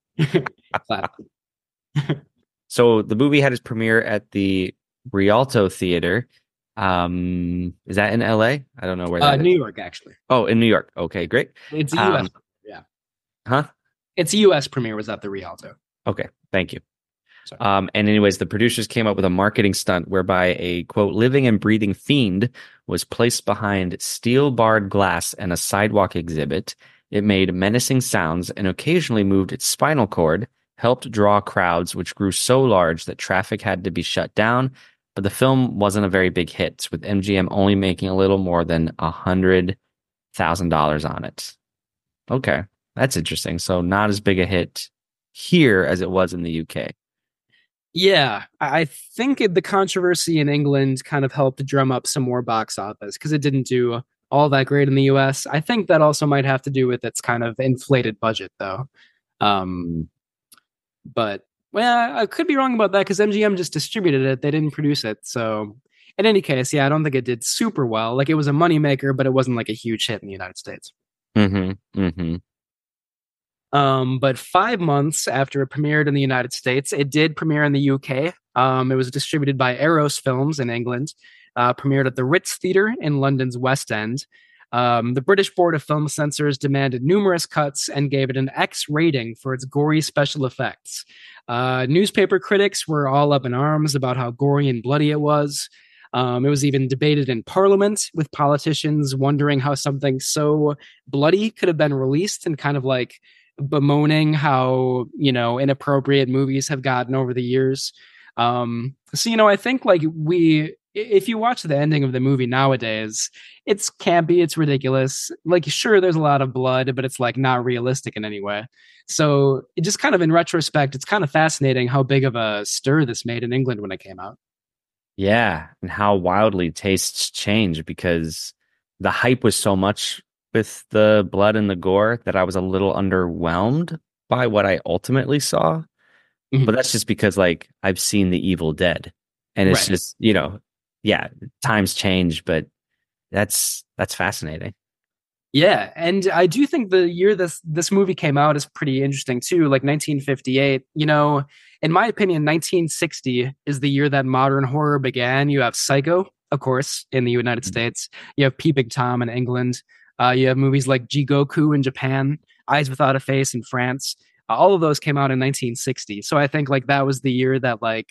So the movie had its premiere at the Rialto Theater. Is that in LA? I don't know where that New is. York, actually. Oh, in New York. Okay, great. It's a US yeah. Huh? Its US premiere was at the Rialto. Okay, thank you. And anyways, the producers came up with a marketing stunt whereby a, quote, living and breathing fiend was placed behind steel-barred glass and a sidewalk exhibit. It made menacing sounds and occasionally moved its spinal cord, helped draw crowds, which grew so large that traffic had to be shut down. But the film wasn't a very big hit, with MGM only making a little more than $100,000 on it. Okay, that's interesting. So not as big a hit here as it was in the UK. Yeah, I think the controversy in England kind of helped drum up some more box office because it didn't do all that great in the US. I think that also might have to do with its kind of inflated budget, though. But, well, I could be wrong about that because MGM just distributed it. They didn't produce it. So, in any case, yeah, I don't think it did super well. Like, it was a moneymaker, but it wasn't like a huge hit in the United States. But 5 months after it premiered in the United States, it did premiere in the UK. It was distributed by Eros Films in England, premiered at the Ritz Theatre in London's West End. The British Board of Film Censors demanded numerous cuts and gave it an X rating for its gory special effects. Newspaper critics were all up in arms about how gory and bloody it was. It was even debated in Parliament, with politicians wondering how something so bloody could have been released, and kind of like bemoaning how, inappropriate movies have gotten over the years. So, I think like if you watch the ending of the movie nowadays, it's campy, it's ridiculous. Like, sure, there's a lot of blood, but it's like not realistic in any way. So it just kind of, in retrospect, it's kind of fascinating how big of a stir this made in England when it came out. Yeah, and how wildly tastes change, because the hype was so much with the blood and the gore that I was a little underwhelmed by what I ultimately saw. Mm-hmm. But that's just because, like, I've seen The Evil Dead, and it's just, yeah, times change, but that's fascinating. Yeah, and I do think the year this movie came out is pretty interesting too, like 1958. In my opinion, 1960 is the year that modern horror began. You have Psycho, of course, in the United States. You have Peeping Tom in England. You have movies like Jigoku in Japan, Eyes Without a Face in France. All of those came out in 1960. So I think like that was the year that like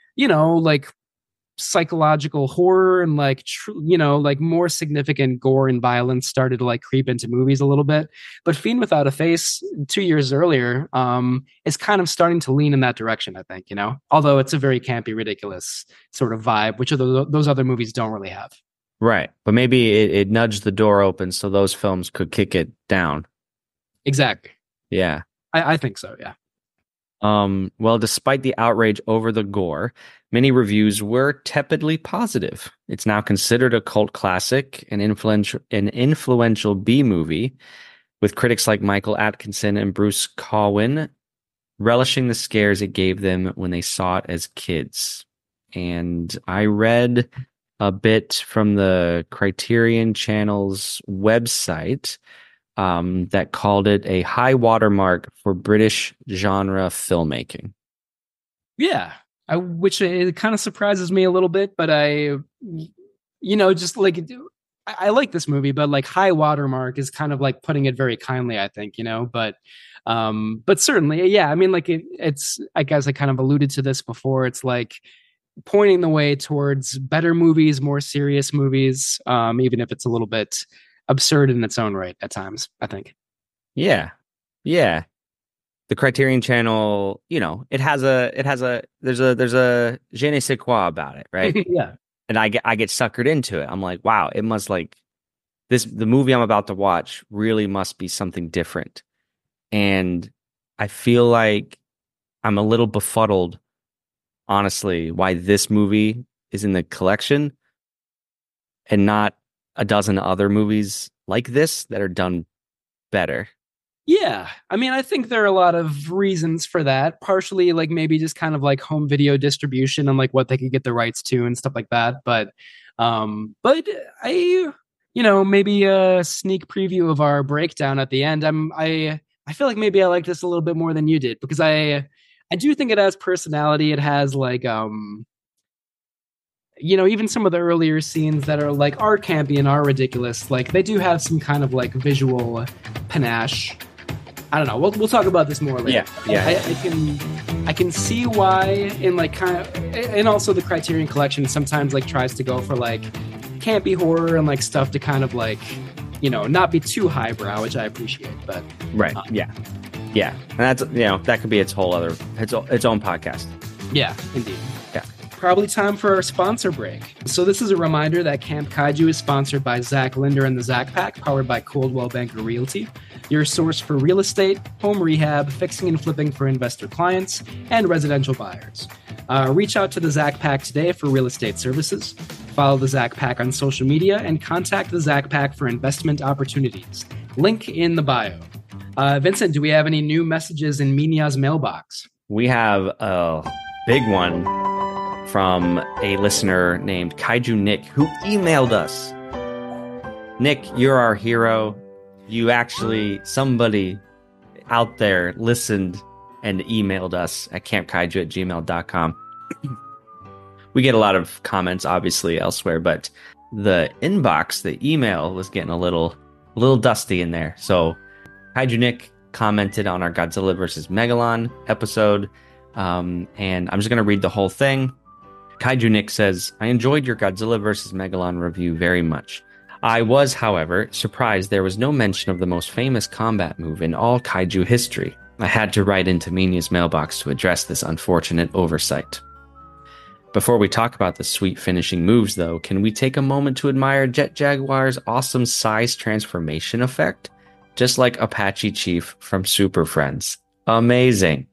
psychological horror and like more significant gore and violence started to like creep into movies a little bit. But Fiend Without a Face 2 years earlier is kind of starting to lean in that direction, I think, although it's a very campy, ridiculous sort of vibe, which those other movies don't really have. Right. But maybe it nudged the door open so those films could kick it down. Exactly. Yeah. I think so, yeah. Well, despite the outrage over the gore, many reviews were tepidly positive. It's now considered a cult classic, an influential B-movie, with critics like Michael Atkinson and Bruce Colwyn relishing the scares it gave them when they saw it as kids. And I read a bit from the Criterion Channel's website that called it a high watermark for British genre filmmaking. Yeah, which it kind of surprises me a little bit, but just like I like this movie, but like high watermark is kind of like putting it very kindly, I think, but certainly, yeah, I mean, like it's, I guess I kind of alluded to this before. It's like pointing the way towards better movies, more serious movies, even if it's a little bit absurd in its own right at times, I think. Yeah. The Criterion Channel, there's a je ne sais quoi about it, right? Yeah. And I get suckered into it. I'm like, wow, it must the movie I'm about to watch really must be something different. And I feel like I'm a little befuddled, honestly, why this movie is in the collection and not a dozen other movies like this that are done better. Yeah, I mean, I think there are a lot of reasons for that. Partially, like maybe just kind of like home video distribution and like what they could get the rights to and stuff like that. But I, maybe a sneak preview of our breakdown at the end. I feel like maybe I like this a little bit more than you did because I do think it has personality. It has like even some of the earlier scenes that are like are campy and are ridiculous. Like they do have some kind of like visual panache. I don't know. We'll talk about this more later. Yeah. I can see why in like kind of, and also the Criterion Collection sometimes like tries to go for like campy horror and like stuff to kind of like not be too highbrow, which I appreciate. But right, yeah, and that's that could be its own podcast. Yeah, indeed. Yeah. Probably time for our sponsor break. So this is a reminder that Camp Kaiju is sponsored by Zach Linder and the Zach Pack, powered by Coldwell Banker Realty, your source for real estate, home rehab, fixing and flipping for investor clients, and residential buyers. Reach out to the Zach Pack today for real estate services. Follow the Zach Pack on social media and contact the Zach Pack for investment opportunities. Link in the bio. Vincent, do we have any new messages in Minya's mailbox? We have a big one from a listener named Kaiju Nick, who emailed us. Nick, you're our hero. Somebody out there listened and emailed us at campkaiju@gmail.com. We get a lot of comments, obviously, elsewhere, but the inbox, the email was getting a little dusty in there. So Kaiju Nick commented on our Godzilla vs. Megalon episode, and I'm just going to read the whole thing. Kaiju Nick says, I enjoyed your Godzilla vs. Megalon review very much. I was, however, surprised there was no mention of the most famous combat move in all kaiju history. I had to write into Minya's mailbox to address this unfortunate oversight. Before we talk about the sweet finishing moves, though, can we take a moment to admire Jet Jaguar's awesome size transformation effect? Just like Apache Chief from Super Friends. Amazing.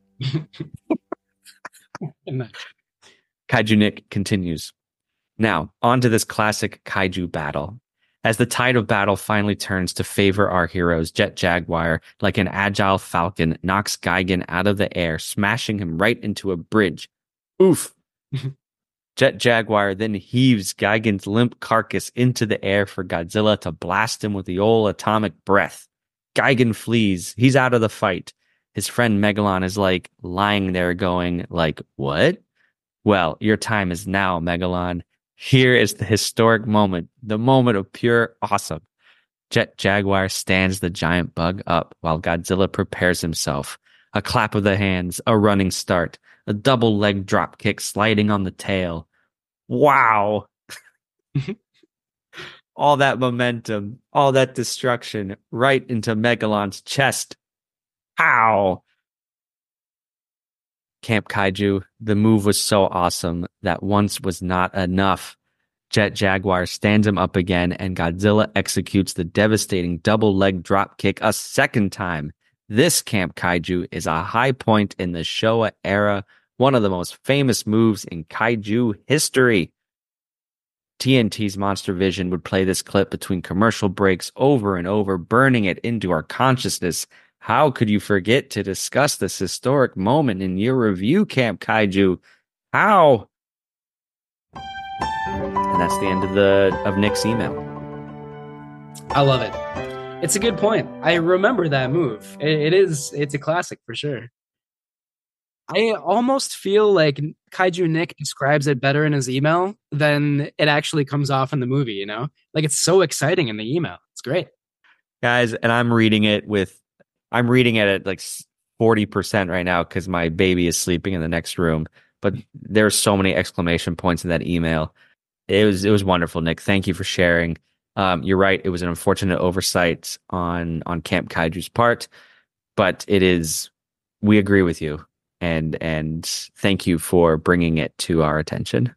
Kaiju Nick continues. Now, on to this classic kaiju battle. As the tide of battle finally turns to favor our heroes, Jet Jaguar, like an agile falcon, knocks Gigan out of the air, smashing him right into a bridge. Oof! Jet Jaguar then heaves Gigan's limp carcass into the air for Godzilla to blast him with the old atomic breath. Gigan flees. He's out of the fight. His friend Megalon is like lying there going like, what? Well, your time is now, Megalon. Here is the historic moment, the moment of pure awesome. Jet Jaguar stands the giant bug up while Godzilla prepares himself. A clap of the hands, a running start, a double leg drop kick sliding on the tail. Wow. All that momentum, all that destruction right into Megalon's chest. Ow. Camp Kaiju, the move was so awesome that once was not enough. Jet Jaguar stands him up again, and Godzilla executes the devastating double leg drop kick a second time. This Camp Kaiju is a high point in the Showa era, one of the most famous moves in kaiju history. TNT's Monster Vision would play this clip between commercial breaks over and over, burning it into our consciousness. How could you forget to discuss this historic moment in your review, Camp Kaiju? How? And that's the end of Nick's email. I love it. It's a good point. I remember that move. It's a classic for sure. I almost feel like Kaiju Nick describes it better in his email than it actually comes off in the movie, you know? Like it's so exciting in the email. It's great. Guys, and I'm reading it at like 40% right now because my baby is sleeping in the next room. But there's so many exclamation points in that email. It was wonderful, Nick. Thank you for sharing. You're right. It was an unfortunate oversight on Camp Kaiju's part, but we agree with you. And thank you for bringing it to our attention.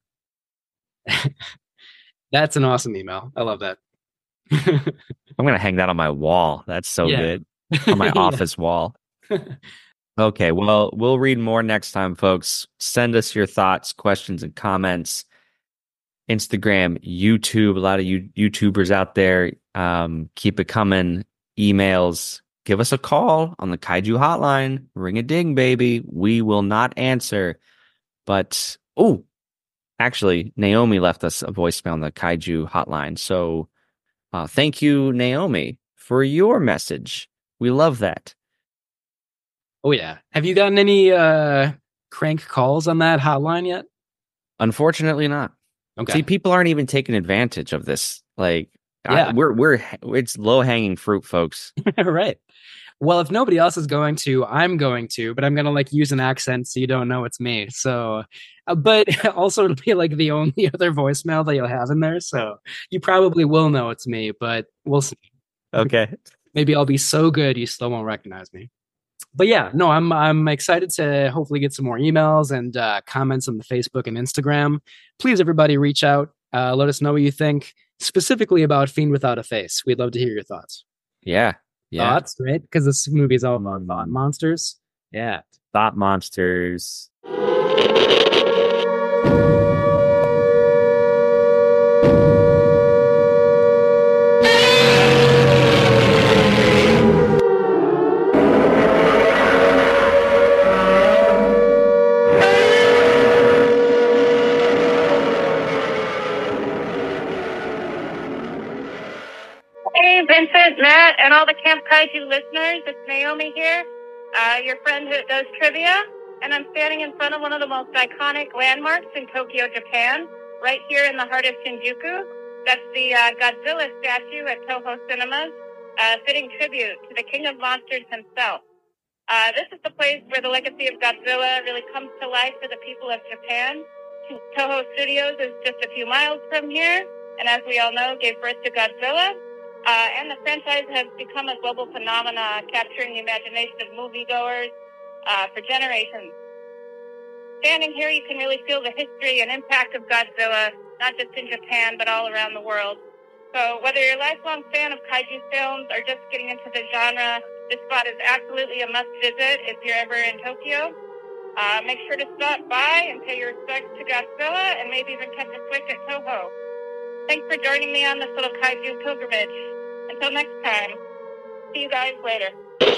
That's an awesome email. I love that. I'm going to hang that on my wall. That's so good. On my office wall. Okay, well, we'll read more next time, folks. Send us your thoughts, questions, and comments. Instagram, YouTube, a lot of YouTubers out there. Keep it coming. Emails. Give us a call on the Kaiju hotline. Ring a ding, baby. We will not answer. But, actually, Naomi left us a voicemail on the Kaiju hotline. So thank you, Naomi, for your message. We love that. Oh, yeah. Have you gotten any crank calls on that hotline yet? Unfortunately not. Okay. See, people aren't even taking advantage of this. Like, yeah. It's low-hanging fruit, folks. Right. Well, if nobody else is going to, I'm going to, but I'm going to like use an accent so you don't know it's me. So, but also it'll be like the only other voicemail that you'll have in there. So you probably will know it's me, but we'll see. Okay. Maybe I'll be so good you still won't recognize me. But yeah, no, I'm excited to hopefully get some more emails and comments on the Facebook and Instagram. Please, everybody, reach out. Let us know what you think, specifically about Fiend Without a Face. We'd love to hear your thoughts. Yeah. Thoughts, right? Because this movie is all about thought monsters. Yeah. Thought monsters. Vincent, Matt, and all the Camp Kaiju listeners, it's Naomi here, your friend who does trivia, and I'm standing in front of one of the most iconic landmarks in Tokyo, Japan, right here in the heart of Shinjuku. That's the Godzilla statue at Toho Cinemas, fitting tribute to the King of Monsters himself. This is the place where the legacy of Godzilla really comes to life for the people of Japan. Toho Studios is just a few miles from here, and as we all know, gave birth to Godzilla. And the franchise has become a global phenomenon, capturing the imagination of moviegoers for generations. Standing here, you can really feel the history and impact of Godzilla, not just in Japan, but all around the world. So whether you're a lifelong fan of kaiju films or just getting into the genre, this spot is absolutely a must-visit if you're ever in Tokyo. Make sure to stop by and pay your respects to Godzilla and maybe even catch a flick at Toho. Thanks for joining me on this little kaiju pilgrimage. Until next time, see you guys later.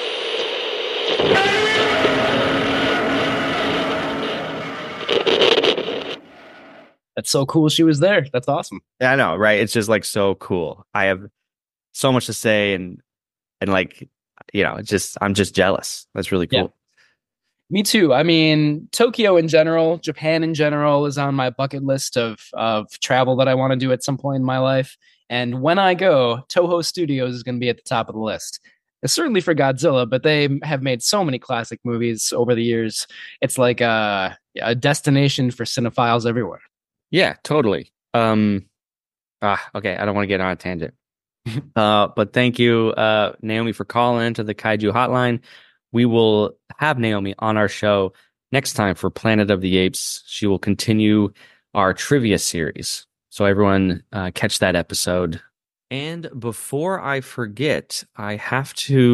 That's so cool she was there. That's awesome. Yeah, I know, right? It's just like so cool. I have so much to say and like, you know, I'm just jealous. That's really cool. Yeah. Me too. I mean, Tokyo in general, Japan in general is on my bucket list of travel that I want to do at some point in my life. And when I go, Toho Studios is going to be at the top of the list. It's certainly for Godzilla, but they have made so many classic movies over the years. It's like a destination for cinephiles everywhere. Yeah, totally. Okay, I don't want to get on a tangent. But thank you, Naomi, for calling into the Kaiju hotline. We will have Naomi on our show next time for Planet of the Apes. She will continue our trivia series. So everyone catch that episode. And before I forget, Matt,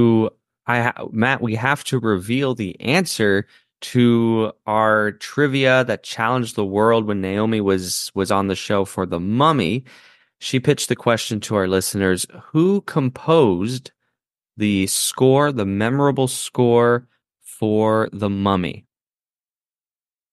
we have to reveal the answer to our trivia that challenged the world when Naomi was on the show for The Mummy. She pitched the question to our listeners: who composed the score, the memorable score for The Mummy?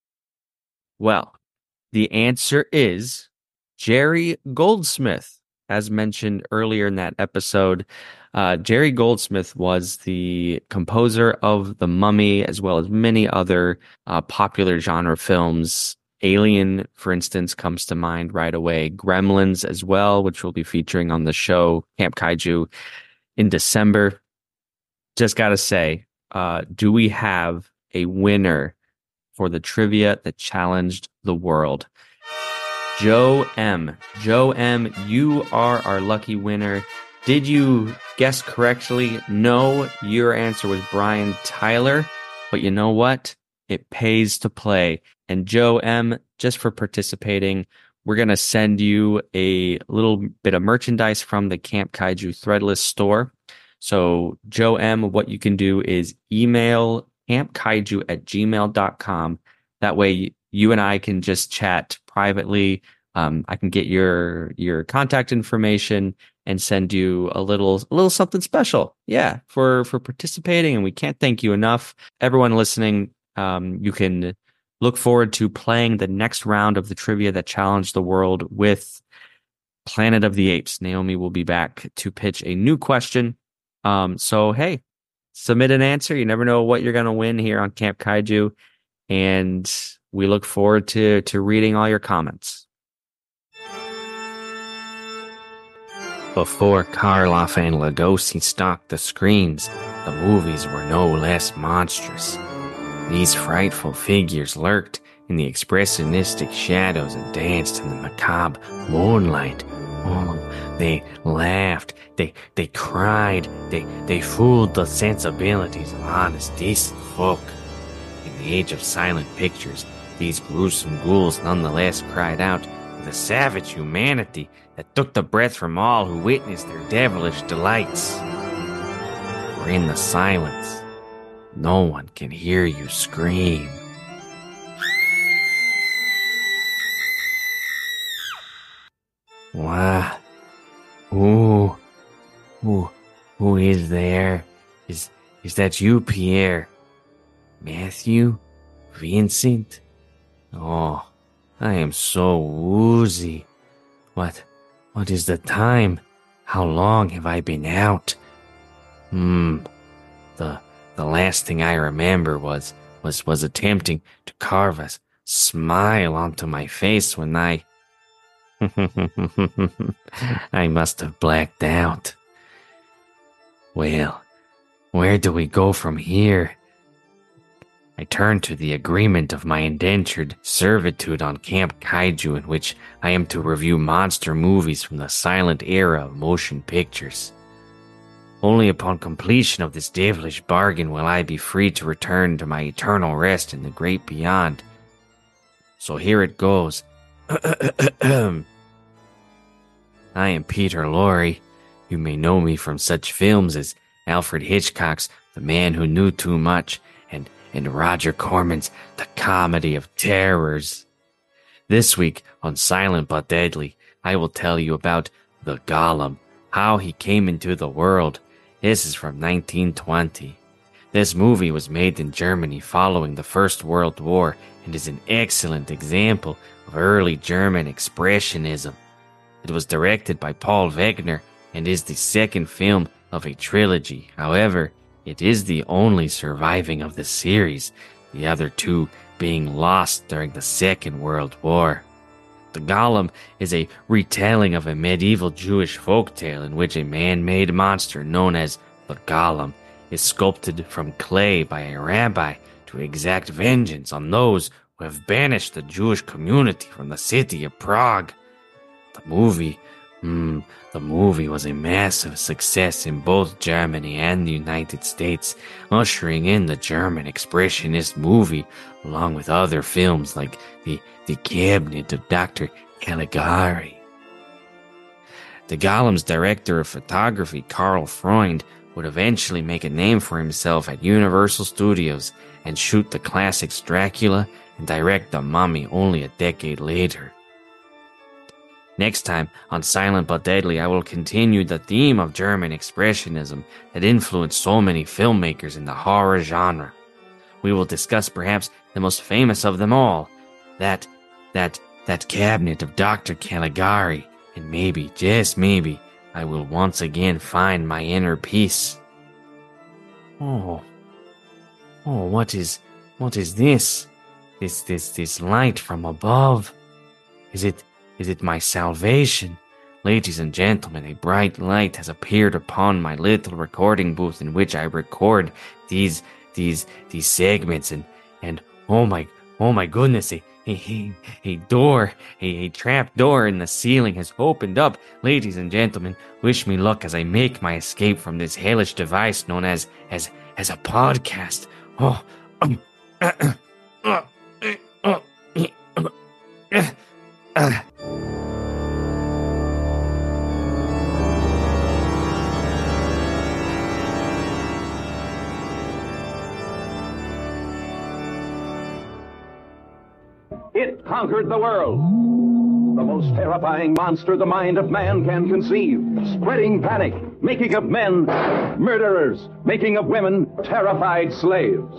Well, the answer is Jerry Goldsmith. as mentioned earlier in that episode, Jerry Goldsmith was the composer of The Mummy, as well as many other popular genre films. Alien, for instance, comes to mind right away. Gremlins as well, which we'll be featuring on the show Camp Kaiju in December. Just got to say, do we have a winner for the trivia that challenged the world? Joe M. Joe M., you are our lucky winner. Did you guess correctly? No, your answer was Brian Tyler. But you know what? It pays to play. And Joe M., just for participating, we're going to send you a little bit of merchandise from the Camp Kaiju Threadless store. So, Joe M., what you can do is email campkaiju@gmail.com. That way, you and I can just chat privately. I can get your contact information and send you a little something special. Yeah, for participating, and we can't thank you enough. Everyone listening, you can look forward to playing the next round of the trivia that challenged the world with Planet of the Apes. Naomi will be back to pitch a new question. So hey, submit an answer. You never know what you're going to win here on Camp Kaiju. And we look forward to reading all your comments. Before Karloff and Lugosi stalked the screens, the movies were no less monstrous. These frightful figures lurked in the expressionistic shadows and danced in the macabre moonlight. Oh, they laughed, they cried, they fooled the sensibilities of honest, decent folk. In the age of silent pictures, these gruesome ghouls nonetheless cried out with a savage humanity that took the breath from all who witnessed their devilish delights. For in the silence, no one can hear you scream. What? Who is there? Is that you, Pierre? Matthew? Vincent? Oh, I am so woozy. What is the time? How long have I been out? The last thing I remember was attempting to carve a smile onto my face when I must have blacked out. Well, where do we go from here? I turned to the agreement of my indentured servitude on Camp Kaiju, in which I am to review monster movies from the silent era of motion pictures. Only upon completion of this devilish bargain will I be free to return to my eternal rest in the great beyond. So here it goes. I am Peter Lorre. You may know me from such films as Alfred Hitchcock's The Man Who Knew Too Much and Roger Corman's The Comedy of Terrors. This week on Silent But Deadly, I will tell you about the Golem, how he came into the world. This is from 1920. This movie was made in Germany following the First World War and is an excellent example of early German expressionism. It was directed by Paul Wegener and is the second film of a trilogy. However, it is the only surviving of the series, the other two being lost during the Second World War. The Golem is a retelling of a medieval Jewish folktale in which a man-made monster known as the Golem is sculpted from clay by a rabbi to exact vengeance on those who have banished the Jewish community from the city of Prague. The movie was a massive success in both Germany and the United States, ushering in the German expressionist movie, along with other films like The Cabinet of Dr. Caligari. The Golem's director of photography, Karl Freund, would eventually make a name for himself at Universal Studios and shoot the classics Dracula and direct The Mummy only a decade later. Next time on Silent But Deadly, I will continue the theme of German expressionism that influenced so many filmmakers in the horror genre. We will discuss perhaps the most famous of them all, that cabinet of Dr. Caligari, and maybe, just maybe, I will once again find my inner peace. Oh, what is this? This light from above? Is it my salvation? Ladies and gentlemen, a bright light has appeared upon my little recording booth in which I record these segments, and oh my goodness, a door, a trap door in the ceiling has opened up. Ladies and gentlemen, wish me luck as I make my escape from this hellish device known as a podcast. It conquered the world. The most terrifying monster the mind of man can conceive. Spreading panic, making of men murderers, making of women terrified slaves.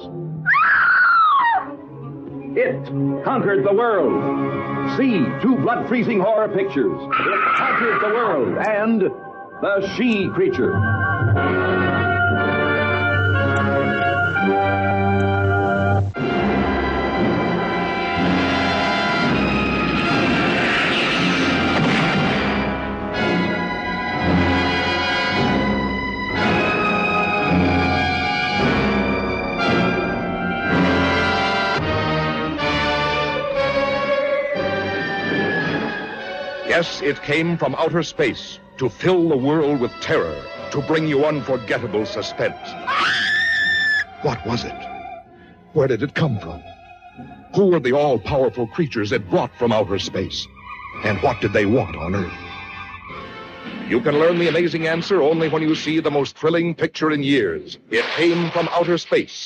It conquered the world. See 2 blood-freezing horror pictures. It conquered the world and the she-creature. Yes, it came from outer space to fill the world with terror, to bring you unforgettable suspense. What was it? Where did it come from? Who were the all-powerful creatures it brought from outer space? And what did they want on Earth? You can learn the amazing answer only when you see the most thrilling picture in years. It came from outer space.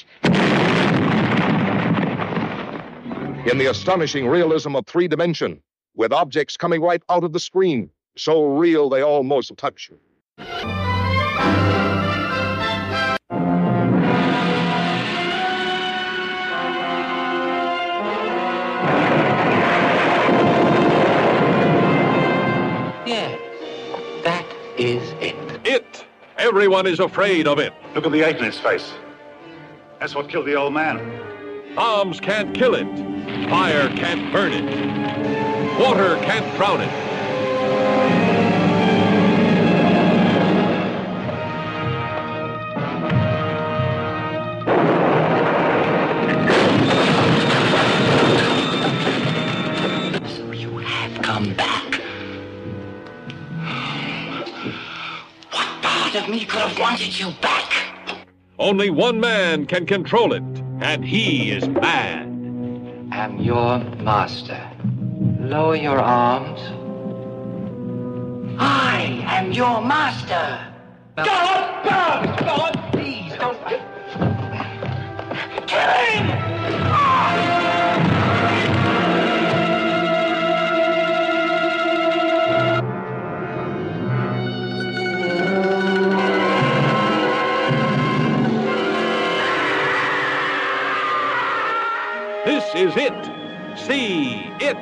In the astonishing realism of 3 dimension, with objects coming right out of the screen, so real they almost touch you. Yes, that is it. It! Everyone is afraid of it. Look at the ache in his face. That's what killed the old man. Bombs can't kill it. Fire can't burn it. Water can't drown it. So you have come back. What part of me could have wanted you back? Only one man can control it, and he is mad. Am your master. Lower your arms. I am your master. God, please don't. Kill him! This is it. See it.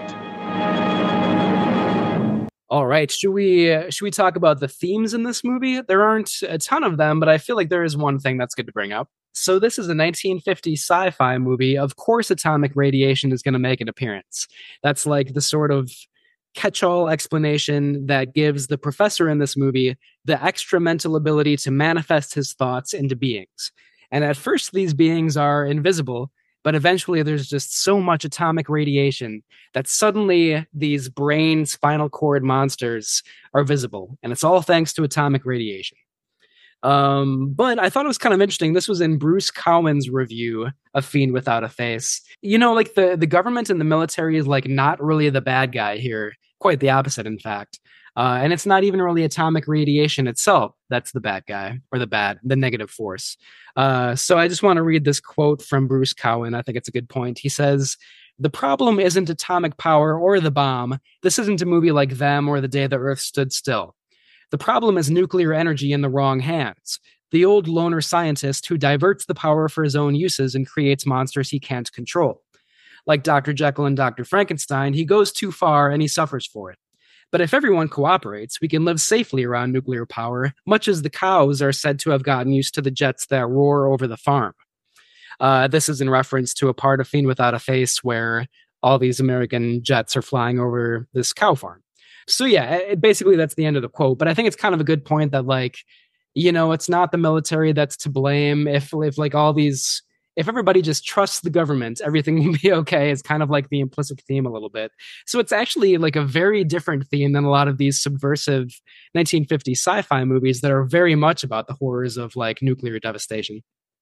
All right, should we talk about the themes in this movie? There aren't a ton of them, but I feel like there is one thing that's good to bring up. So this is a 1950 sci-fi movie. Of course, atomic radiation is going to make an appearance. That's like the sort of catch-all explanation that gives the professor in this movie the extra mental ability to manifest his thoughts into beings. And at first, these beings are invisible, but eventually there's just so much atomic radiation that suddenly these brain spinal cord monsters are visible. And it's all thanks to atomic radiation. But I thought it was kind of interesting. This was in Bruce Cowan's review of Fiend Without a Face. You know, like the government and the military is like not really the bad guy here. Quite the opposite, in fact. And it's not even really atomic radiation itself that's the bad guy, or the negative force. So I just want to read this quote from Bruce Cowan. I think it's a good point. He says, "The problem isn't atomic power or the bomb. This isn't a movie like Them or The Day the Earth Stood Still. The problem is nuclear energy in the wrong hands. The old loner scientist who diverts the power for his own uses and creates monsters he can't control. Like Dr. Jekyll and Dr. Frankenstein, he goes too far and he suffers for it. But if everyone cooperates, we can live safely around nuclear power, much as the cows are said to have gotten used to the jets that roar over the farm. This is in reference to a part of Fiend Without a Face where all these American jets are flying over this cow farm. So yeah, basically that's the end of the quote. But I think it's kind of a good point that, like, you know, it's not the military that's to blame. If like all these, if everybody just trusts the government, everything will be okay. It's kind of like the implicit theme a little bit. So it's actually like a very different theme than a lot of these subversive 1950s sci-fi movies that are very much about the horrors of like nuclear devastation.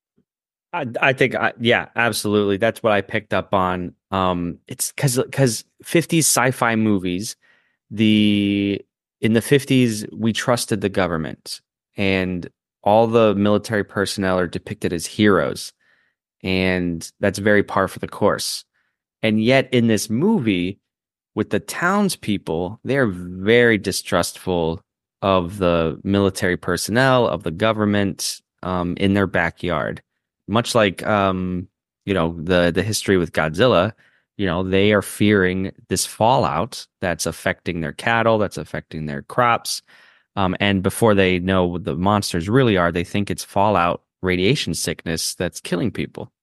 I think, yeah, absolutely. That's what I picked up on. It's because 50s sci-fi movies, in the 50s, we trusted the government, and all the military personnel are depicted as heroes, and that's very par for the course. And yet, in this movie, with the townspeople, they're very distrustful of the military personnel, of the government, in their backyard. Much like, you know, the history with Godzilla, you know, they are fearing this fallout that's affecting their cattle, that's affecting their crops. And before they know what the monsters really are, they think it's fallout radiation sickness that's killing people.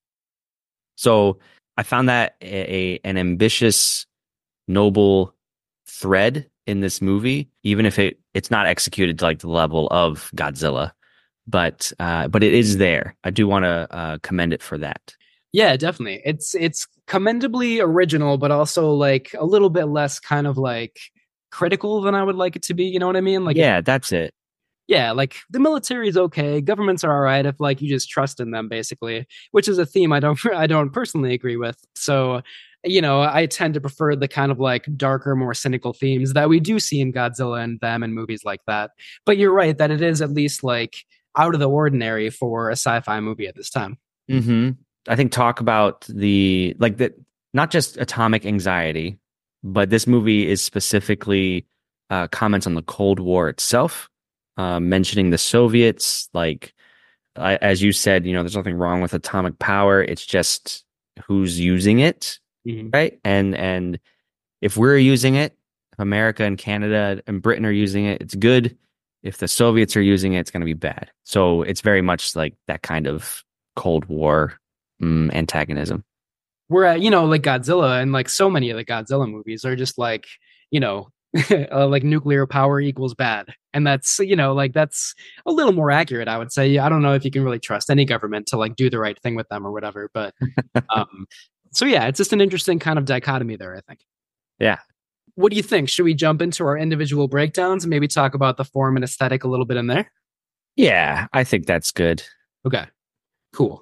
So I found that an ambitious, noble thread in this movie, even if it's not executed to like the level of Godzilla. But it is there. I do want to commend it for that. Yeah, definitely. It's commendably original, but also like a little bit less kind of like critical than I would like it to be. You know what I mean? Like, yeah, that's it. Yeah, like the military is okay. Governments are all right if like you just trust in them, basically, which is a theme I don't personally agree with. So, you know, I tend to prefer the kind of like darker, more cynical themes that we do see in Godzilla and them and movies like that. But you're right that it is at least like out of the ordinary for a sci-fi movie at this time. Mm-hmm. I think talk about not just atomic anxiety, but this movie is specifically comments on the Cold War itself, mentioning the Soviets. Like, as you said, you know, there's nothing wrong with atomic power. It's just who's using it, right? And if we're using it, if America and Canada and Britain are using it, it's good. If the Soviets are using it, it's going to be bad. So it's very much like that kind of Cold War antagonism. Where, you know, like Godzilla and like so many of the Godzilla movies are just like, you know, like nuclear power equals bad. And that's, you know, like that's a little more accurate, I would say. I don't know if you can really trust any government to like do the right thing with them or whatever. But so, yeah, it's just an interesting kind of dichotomy there, I think. Yeah. What do you think? Should we jump into our individual breakdowns and maybe talk about the form and aesthetic a little bit in there? Yeah, I think that's good. Okay, cool.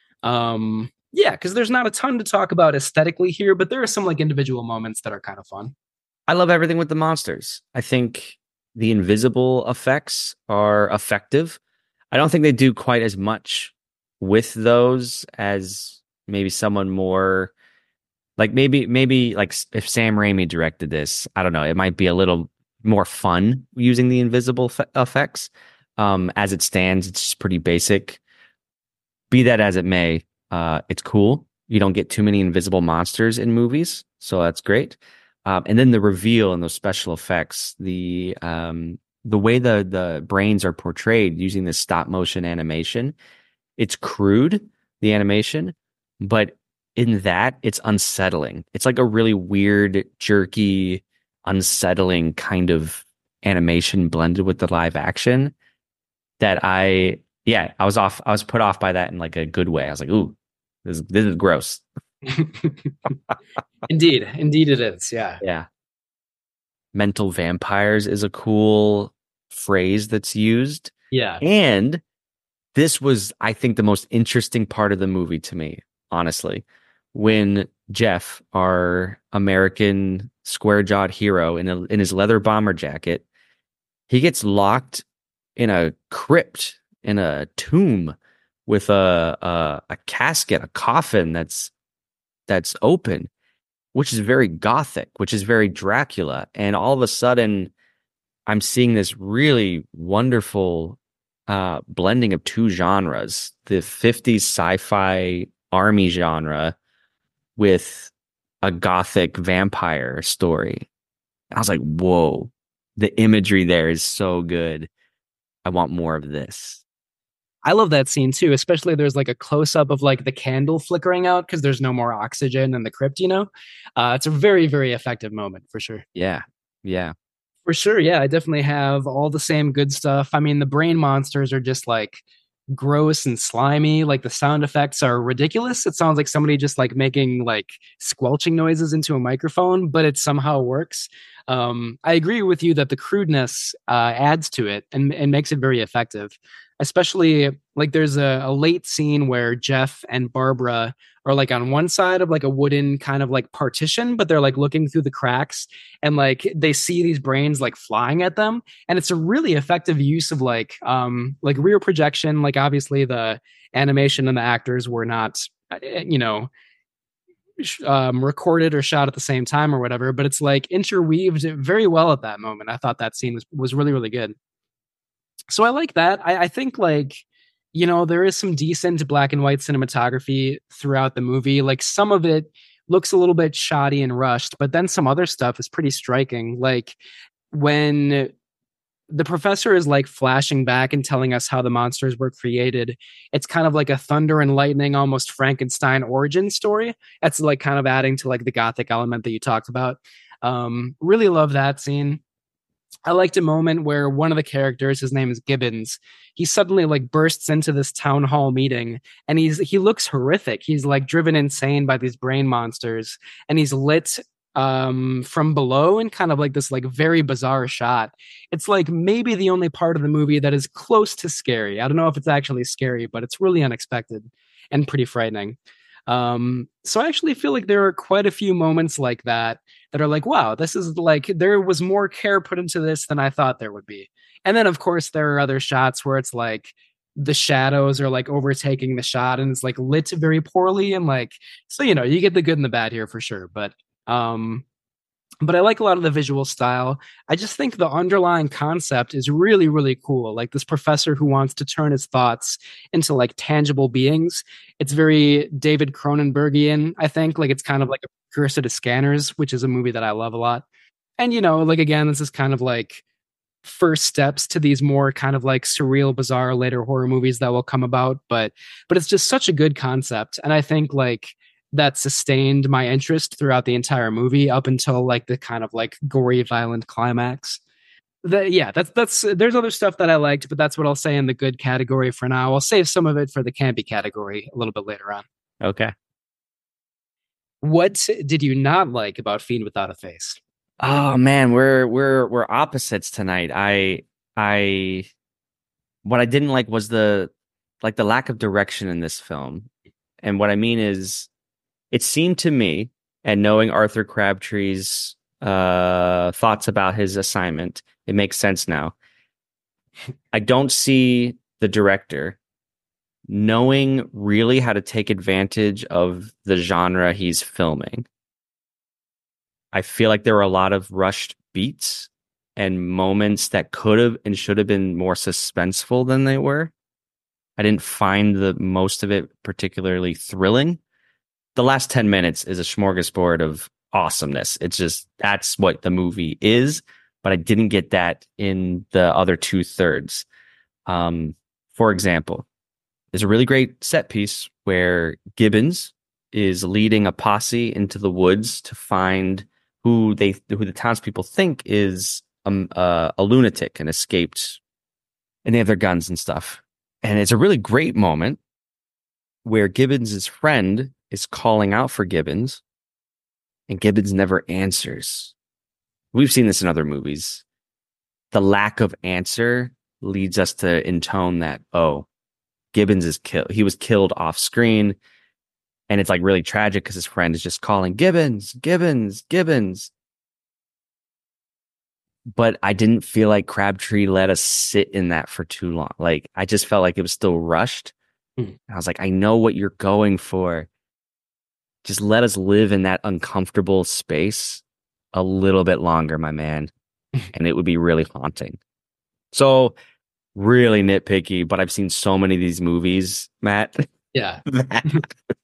Yeah, because there's not a ton to talk about aesthetically here, but there are some like individual moments that are kind of fun. I love everything with the monsters. I think the invisible effects are effective. I don't think they do quite as much with those as maybe someone more like maybe like if Sam Raimi directed this, I don't know, it might be a little more fun using the invisible effects. As it stands, it's just pretty basic. Be that as it may, it's cool. You don't get too many invisible monsters in movies, so that's great. And then the reveal and those special effects, the way the brains are portrayed using this stop motion animation, it's crude, the animation, but in that it's unsettling. It's like a really weird, jerky, unsettling kind of animation blended with the live action that I was put off by that in like a good way. I was like, ooh, this is gross. Indeed it is. Yeah. Mental vampires is a cool phrase that's used. Yeah. And this was, I think, the most interesting part of the movie to me, honestly. When Jeff, our American square-jawed hero in his leather bomber jacket, he gets locked in a crypt, in a tomb with a casket, a coffin that's open, which is very gothic, which is very Dracula. And all of a sudden, I'm seeing this really wonderful blending of two genres, the 50s sci-fi army genre with a gothic vampire story. I was like, whoa, the imagery there is so good. I want more of this. I love that scene too, especially there's like a close up of like the candle flickering out because there's no more oxygen in the crypt, it's a very, very effective moment for sure. Yeah. Yeah. For sure. Yeah. I definitely have all the same good stuff. I mean, the brain monsters are just like gross and slimy. Like the sound effects are ridiculous. It sounds like somebody just like making like squelching noises into a microphone, but it somehow works. I agree with you that the crudeness adds to it and makes it very effective. Especially like there's a late scene where Jeff and Barbara are like on one side of like a wooden kind of like partition, but they're like looking through the cracks and like they see these brains like flying at them. And it's a really effective use of like rear projection. Like obviously the animation and the actors were not, recorded or shot at the same time or whatever, but it's like interweaved very well at that moment. I thought that scene was really, really good. So I like that. I think like, there is some decent black and white cinematography throughout the movie. Like some of it looks a little bit shoddy and rushed, but then some other stuff is pretty striking. Like when the professor is like flashing back and telling us how the monsters were created, it's kind of like a thunder and lightning, almost Frankenstein origin story. That's like kind of adding to like the gothic element that you talked about. Really love that scene. I liked a moment where one of the characters, his name is Gibbons, he suddenly like bursts into this town hall meeting and he looks horrific. He's like driven insane by these brain monsters and he's lit from below in kind of like this like very bizarre shot. It's like maybe the only part of the movie that is close to scary. I don't know if it's actually scary, but it's really unexpected and pretty frightening. So I actually feel like there are quite a few moments like that are like, wow, this is like, there was more care put into this than I thought there would be. And then of course there are other shots where it's like the shadows are like overtaking the shot and it's like lit very poorly. And like, so, you get the good and the bad here for sure. But I like a lot of the visual style. I just think the underlying concept is really, really cool. Like this professor who wants to turn his thoughts into like tangible beings. It's very David Cronenbergian, I think. Like it's kind of like a precursor to Scanners, which is a movie that I love a lot. And, like, again, this is kind of like first steps to these more kind of like surreal, bizarre later horror movies that will come about. But it's just such a good concept. And I think like that sustained my interest throughout the entire movie up until like the kind of like gory, violent climax. That's there's other stuff that I liked, but that's what I'll say in the good category for now. I'll save some of it for the campy category a little bit later on. Okay. What did you not like about Fiend Without a Face? Oh man, we're opposites tonight. What I didn't like was the lack of direction in this film. And what I mean is, it seemed to me, and knowing Arthur Crabtree's thoughts about his assignment, it makes sense now. I don't see the director knowing really how to take advantage of the genre he's filming. I feel like there were a lot of rushed beats and moments that could have and should have been more suspenseful than they were. I didn't find the most of it particularly thrilling. The last 10 minutes is a smorgasbord of awesomeness. It's just, that's what the movie is, but I didn't get that in the other 2/3. For example, there's a really great set piece where Gibbons is leading a posse into the woods to find who the townspeople think is a lunatic and escaped, and they have their guns and stuff. And it's a really great moment where Gibbons' friend is calling out for Gibbons, and Gibbons never answers. We've seen this in other movies. The lack of answer leads us to intone that, oh, Gibbons is killed. He was killed off screen. And it's like really tragic because his friend is just calling Gibbons, Gibbons, Gibbons. But I didn't feel like Crabtree let us sit in that for too long. Like, I just felt like it was still rushed. I was like, I know what you're going for. Just let us live in that uncomfortable space a little bit longer, my man. And it would be really haunting. So, really nitpicky, but I've seen so many of these movies, Matt. Yeah.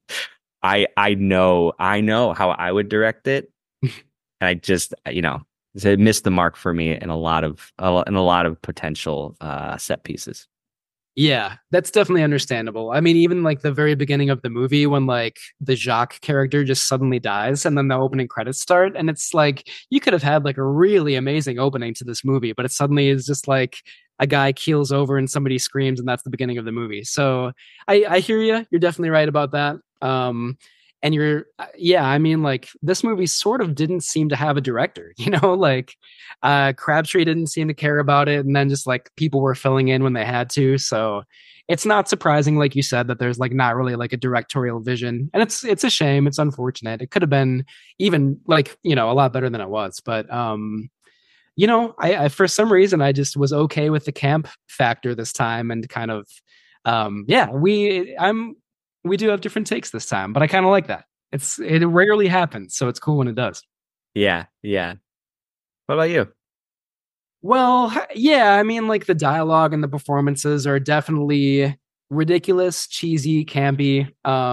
I know how I would direct it. And I just, it missed the mark for me in a lot of potential set pieces. Yeah, that's definitely understandable. I mean, even like the very beginning of the movie when like the Jacques character just suddenly dies and then the opening credits start, and it's like you could have had like a really amazing opening to this movie, but it suddenly is just like a guy keels over and somebody screams and that's the beginning of the movie. So I hear you. You're definitely right about that. And yeah, I mean, like this movie sort of didn't seem to have a director, like Crabtree didn't seem to care about it, and then just like people were filling in when they had to. So it's not surprising, like you said, that there's like not really like a directorial vision, and it's a shame. It's unfortunate. It could have been even like a lot better than it was, but I for some reason I just was okay with the camp factor this time, and kind of we do have different takes this time, but I kind of like that. It rarely happens, so it's cool when it does. Yeah. What about you? Well, yeah, I mean, like the dialogue and the performances are definitely ridiculous, cheesy, campy.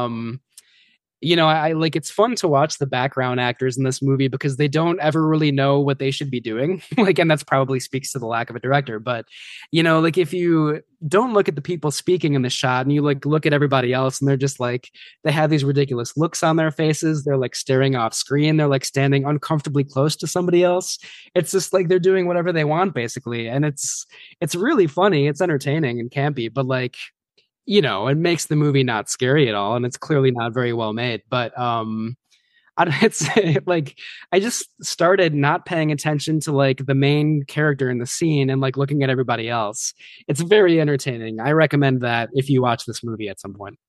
I like it's fun to watch the background actors in this movie because they don't ever really know what they should be doing. Like, and that's probably speaks to the lack of a director. But, like if you don't look at the people speaking in the shot and you like look at everybody else and they're just like, they have these ridiculous looks on their faces. They're like staring off screen. They're like standing uncomfortably close to somebody else. It's just like they're doing whatever they want basically. And it's really funny. It's entertaining and campy, but like, it makes the movie not scary at all, and it's clearly not very well made. But it's like I just started not paying attention to like the main character in the scene and like looking at everybody else. It's very entertaining. I recommend that if you watch this movie at some point.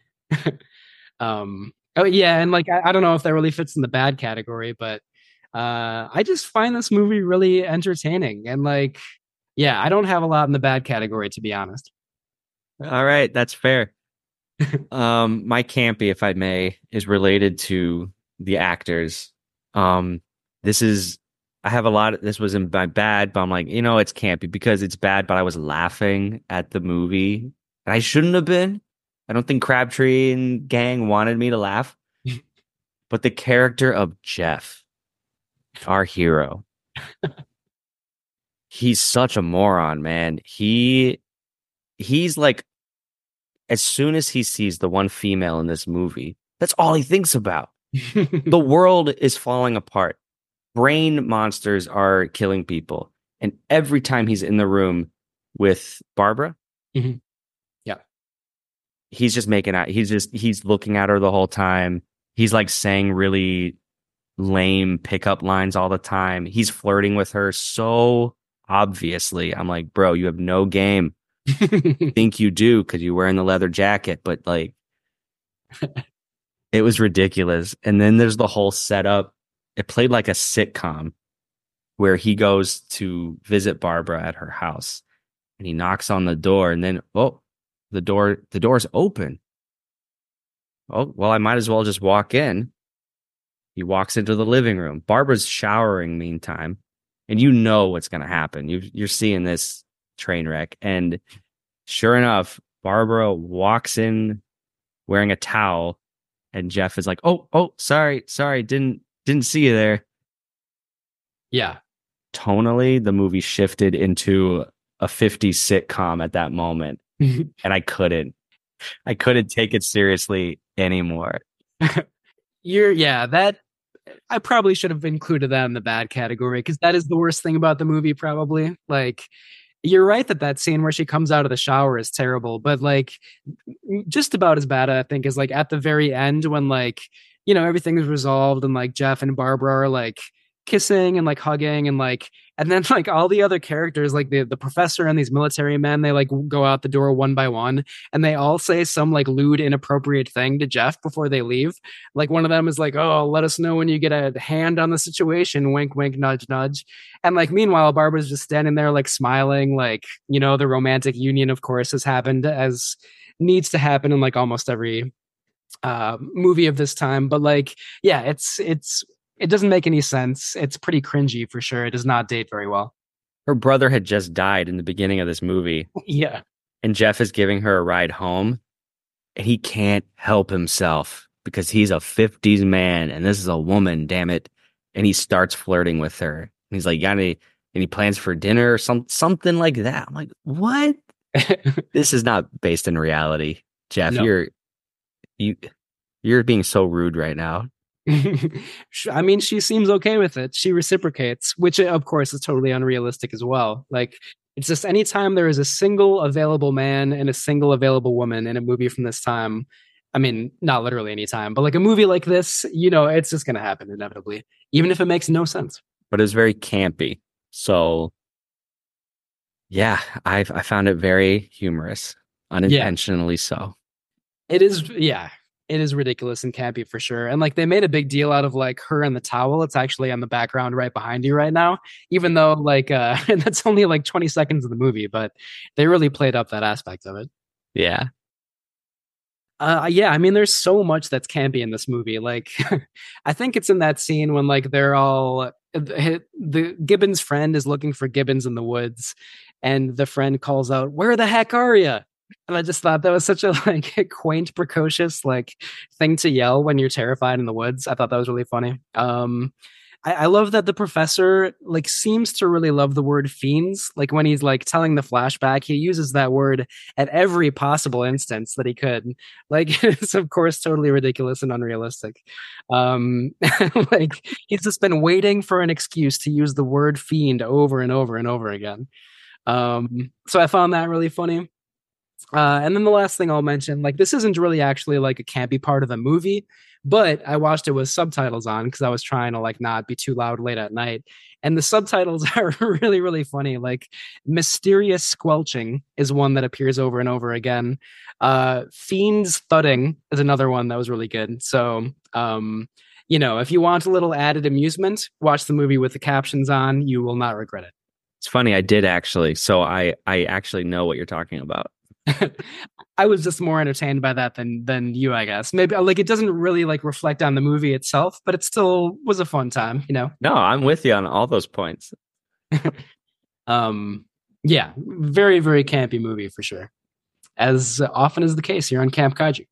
Oh yeah, and like I don't know if that really fits in the bad category, but I just find this movie really entertaining, and like I don't have a lot in the bad category, to be honest. All right, that's fair. My campy, if I may, is related to the actors. I have a lot of this was in my bad, but I'm like, it's campy because it's bad, but I was laughing at the movie. And I shouldn't have been. I don't think Crabtree and gang wanted me to laugh. But the character of Jeff, our hero, he's such a moron, man. He's like, as soon as he sees the one female in this movie, that's all he thinks about. The world is falling apart. Brain monsters are killing people. And every time he's in the room with Barbara, he's just making out. He's looking at her the whole time. He's like saying really lame pickup lines all the time. He's flirting with her so obviously. I'm like, bro, you have no game. Think you do because you're wearing the leather jacket, but like it was ridiculous. And then there's the whole setup. It played like a sitcom where he goes to visit Barbara at her house and he knocks on the door, and then the door's open. Oh, well, I might as well just walk in. He walks into the living room. Barbara's showering meantime, and what's going to happen. You're seeing this train wreck, and sure enough, Barbara walks in wearing a towel, and Jeff is like, "Oh, sorry, didn't see you there." Yeah, tonally, the movie shifted into a 50s sitcom at that moment, and I couldn't take it seriously anymore. That I probably should have included that in the bad category because that is the worst thing about the movie, probably. Like, you're right that scene where she comes out of the shower is terrible, but like just about as bad, I think, is like at the very end when like, everything is resolved and like Jeff and Barbara are like kissing and like hugging and then like all the other characters, like the professor and these military men, they like go out the door one by one and they all say some like lewd, inappropriate thing to Jeff before they leave. Like one of them is like, "Oh, let us know when you get a hand on the situation, wink, wink, nudge, nudge." And like, meanwhile, Barbara's just standing there like smiling, like, the romantic union, of course, has happened as needs to happen in like almost every movie of this time. But like, yeah, it doesn't make any sense. It's pretty cringy for sure. It does not date very well. Her brother had just died in the beginning of this movie. Yeah. And Jeff is giving her a ride home, and he can't help himself because he's a 50s man and this is a woman, damn it. And he starts flirting with her. he's like, got any plans for dinner or something like that. I'm like, what? This is not based in reality, Jeff. No. You're being so rude right now. I mean, she seems okay with it. She reciprocates, which of course is totally unrealistic as well. Like, it's just anytime there is a single available man and a single available woman in a movie from this time, I mean, not literally any time, but like a movie like this, it's just going to happen inevitably, even if it makes no sense. But it was very campy. So, yeah, I found it very humorous, unintentionally so. It is, yeah. It is ridiculous and campy for sure. And like they made a big deal out of like her and the towel. It's actually on the background right behind you right now, even though like and that's only like 20 seconds of the movie, but they really played up that aspect of it. Yeah. Yeah, I mean there's so much that's campy in this movie. Like I think it's in that scene when like they're all the Gibbons friend is looking for Gibbons in the woods and the friend calls out, "Where the heck are you?" And I just thought that was such a like quaint, precocious like thing to yell when you're terrified in the woods. I thought that was really funny. I love that the professor like seems to really love the word fiends. Like when he's like telling the flashback, he uses that word at every possible instance that he could. Like it's of course totally ridiculous and unrealistic. Like he's just been waiting for an excuse to use the word fiend over and over and over again. So I found that really funny. And then the last thing I'll mention, like this isn't really actually like a campy part of the movie, but I watched it with subtitles on because I was trying to like not be too loud late at night. And the subtitles are really, really funny. Like mysterious squelching is one that appears over and over again. Fiends thudding is another one that was really good. So, if you want a little added amusement, watch the movie with the captions on. You will not regret it. It's funny. I did actually. So I actually know what you're talking about. I was just more entertained by that than you, I guess. Maybe like it doesn't really like reflect on the movie itself, but it still was a fun time, No, I'm with you on all those points. Yeah, very, very campy movie for sure. As often is the case here on Camp Kaiju.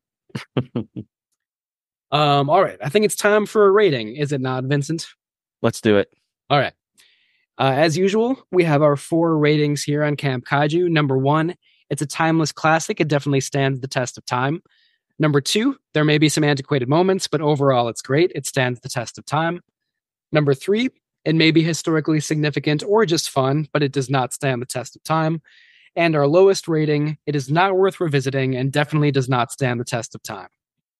All right. I think it's time for a rating, is it not, Vincent? Let's do it. All right. As usual, we have our 4 ratings here on Camp Kaiju. Number 1, it's a timeless classic. It definitely stands the test of time. Number 2, there may be some antiquated moments, but overall it's great. It stands the test of time. Number 3, it may be historically significant or just fun, but it does not stand the test of time. And our lowest rating, it is not worth revisiting and definitely does not stand the test of time.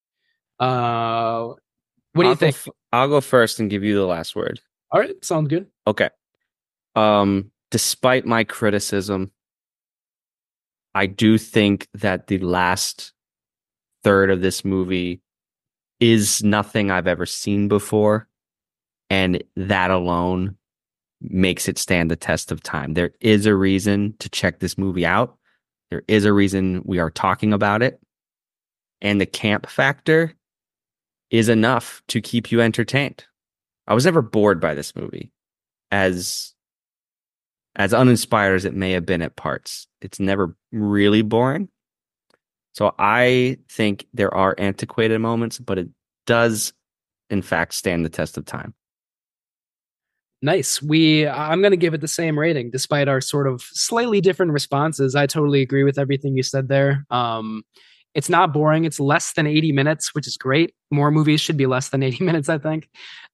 What do you think? I'll go first and give you the last word. All right, sounds good. Okay. Despite my criticism, I do think that the last third of this movie is nothing I've ever seen before. And that alone makes it stand the test of time. There is a reason to check this movie out. There is a reason we are talking about it. And the camp factor is enough to keep you entertained. I was never bored by this movie. As uninspired as it may have been at parts, it's never really boring. So I think there are antiquated moments, but it does, in fact, stand the test of time. Nice. I'm going to give it the same rating, despite our sort of slightly different responses. I totally agree with everything you said there. It's not boring. It's less than 80 minutes, which is great. More movies should be less than 80 minutes, I think.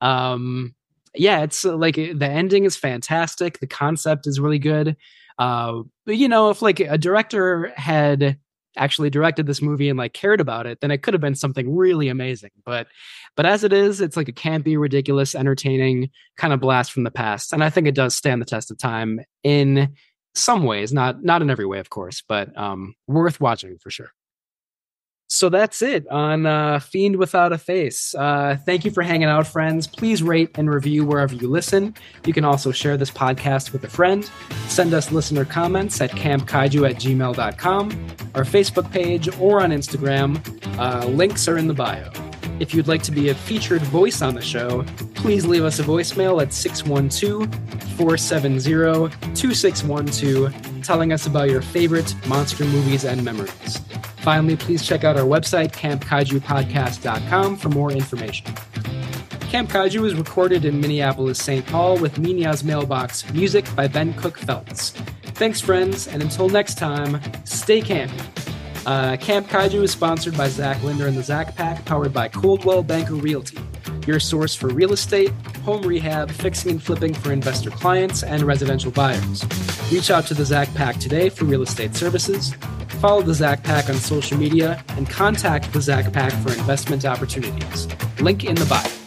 Yeah, it's like the ending is fantastic. The concept is really good. But if like a director had actually directed this movie and like cared about it, then it could have been something really amazing. But as it is, it's like a campy, ridiculous, entertaining kind of blast from the past. And I think it does stand the test of time in some ways, not in every way, of course, but worth watching for sure. So that's it on Fiend Without a Face. Thank you for hanging out, friends. Please rate and review wherever you listen. You can also share this podcast with a friend. Send us listener comments at campkaiju@gmail.com, our Facebook page, or on Instagram. Links are in the bio. If you'd like to be a featured voice on the show, please leave us a voicemail at 612-470-2612, telling us about your favorite monster movies and memories. Finally, please check out our website, campkaijupodcast.com, for more information. Camp Kaiju is recorded in Minneapolis, St. Paul with Minya's Mailbox, music by Ben Cook Feltz. Thanks, friends, and until next time, stay campy. Camp Kaiju is sponsored by Zach Linder and the Zach Pack, powered by Coldwell Banker Realty, your source for real estate, home rehab, fixing and flipping for investor clients and residential buyers. Reach out to the Zach Pack today for real estate services. Follow the Zach Pack on social media and contact the Zach Pack for investment opportunities. Link in the bio.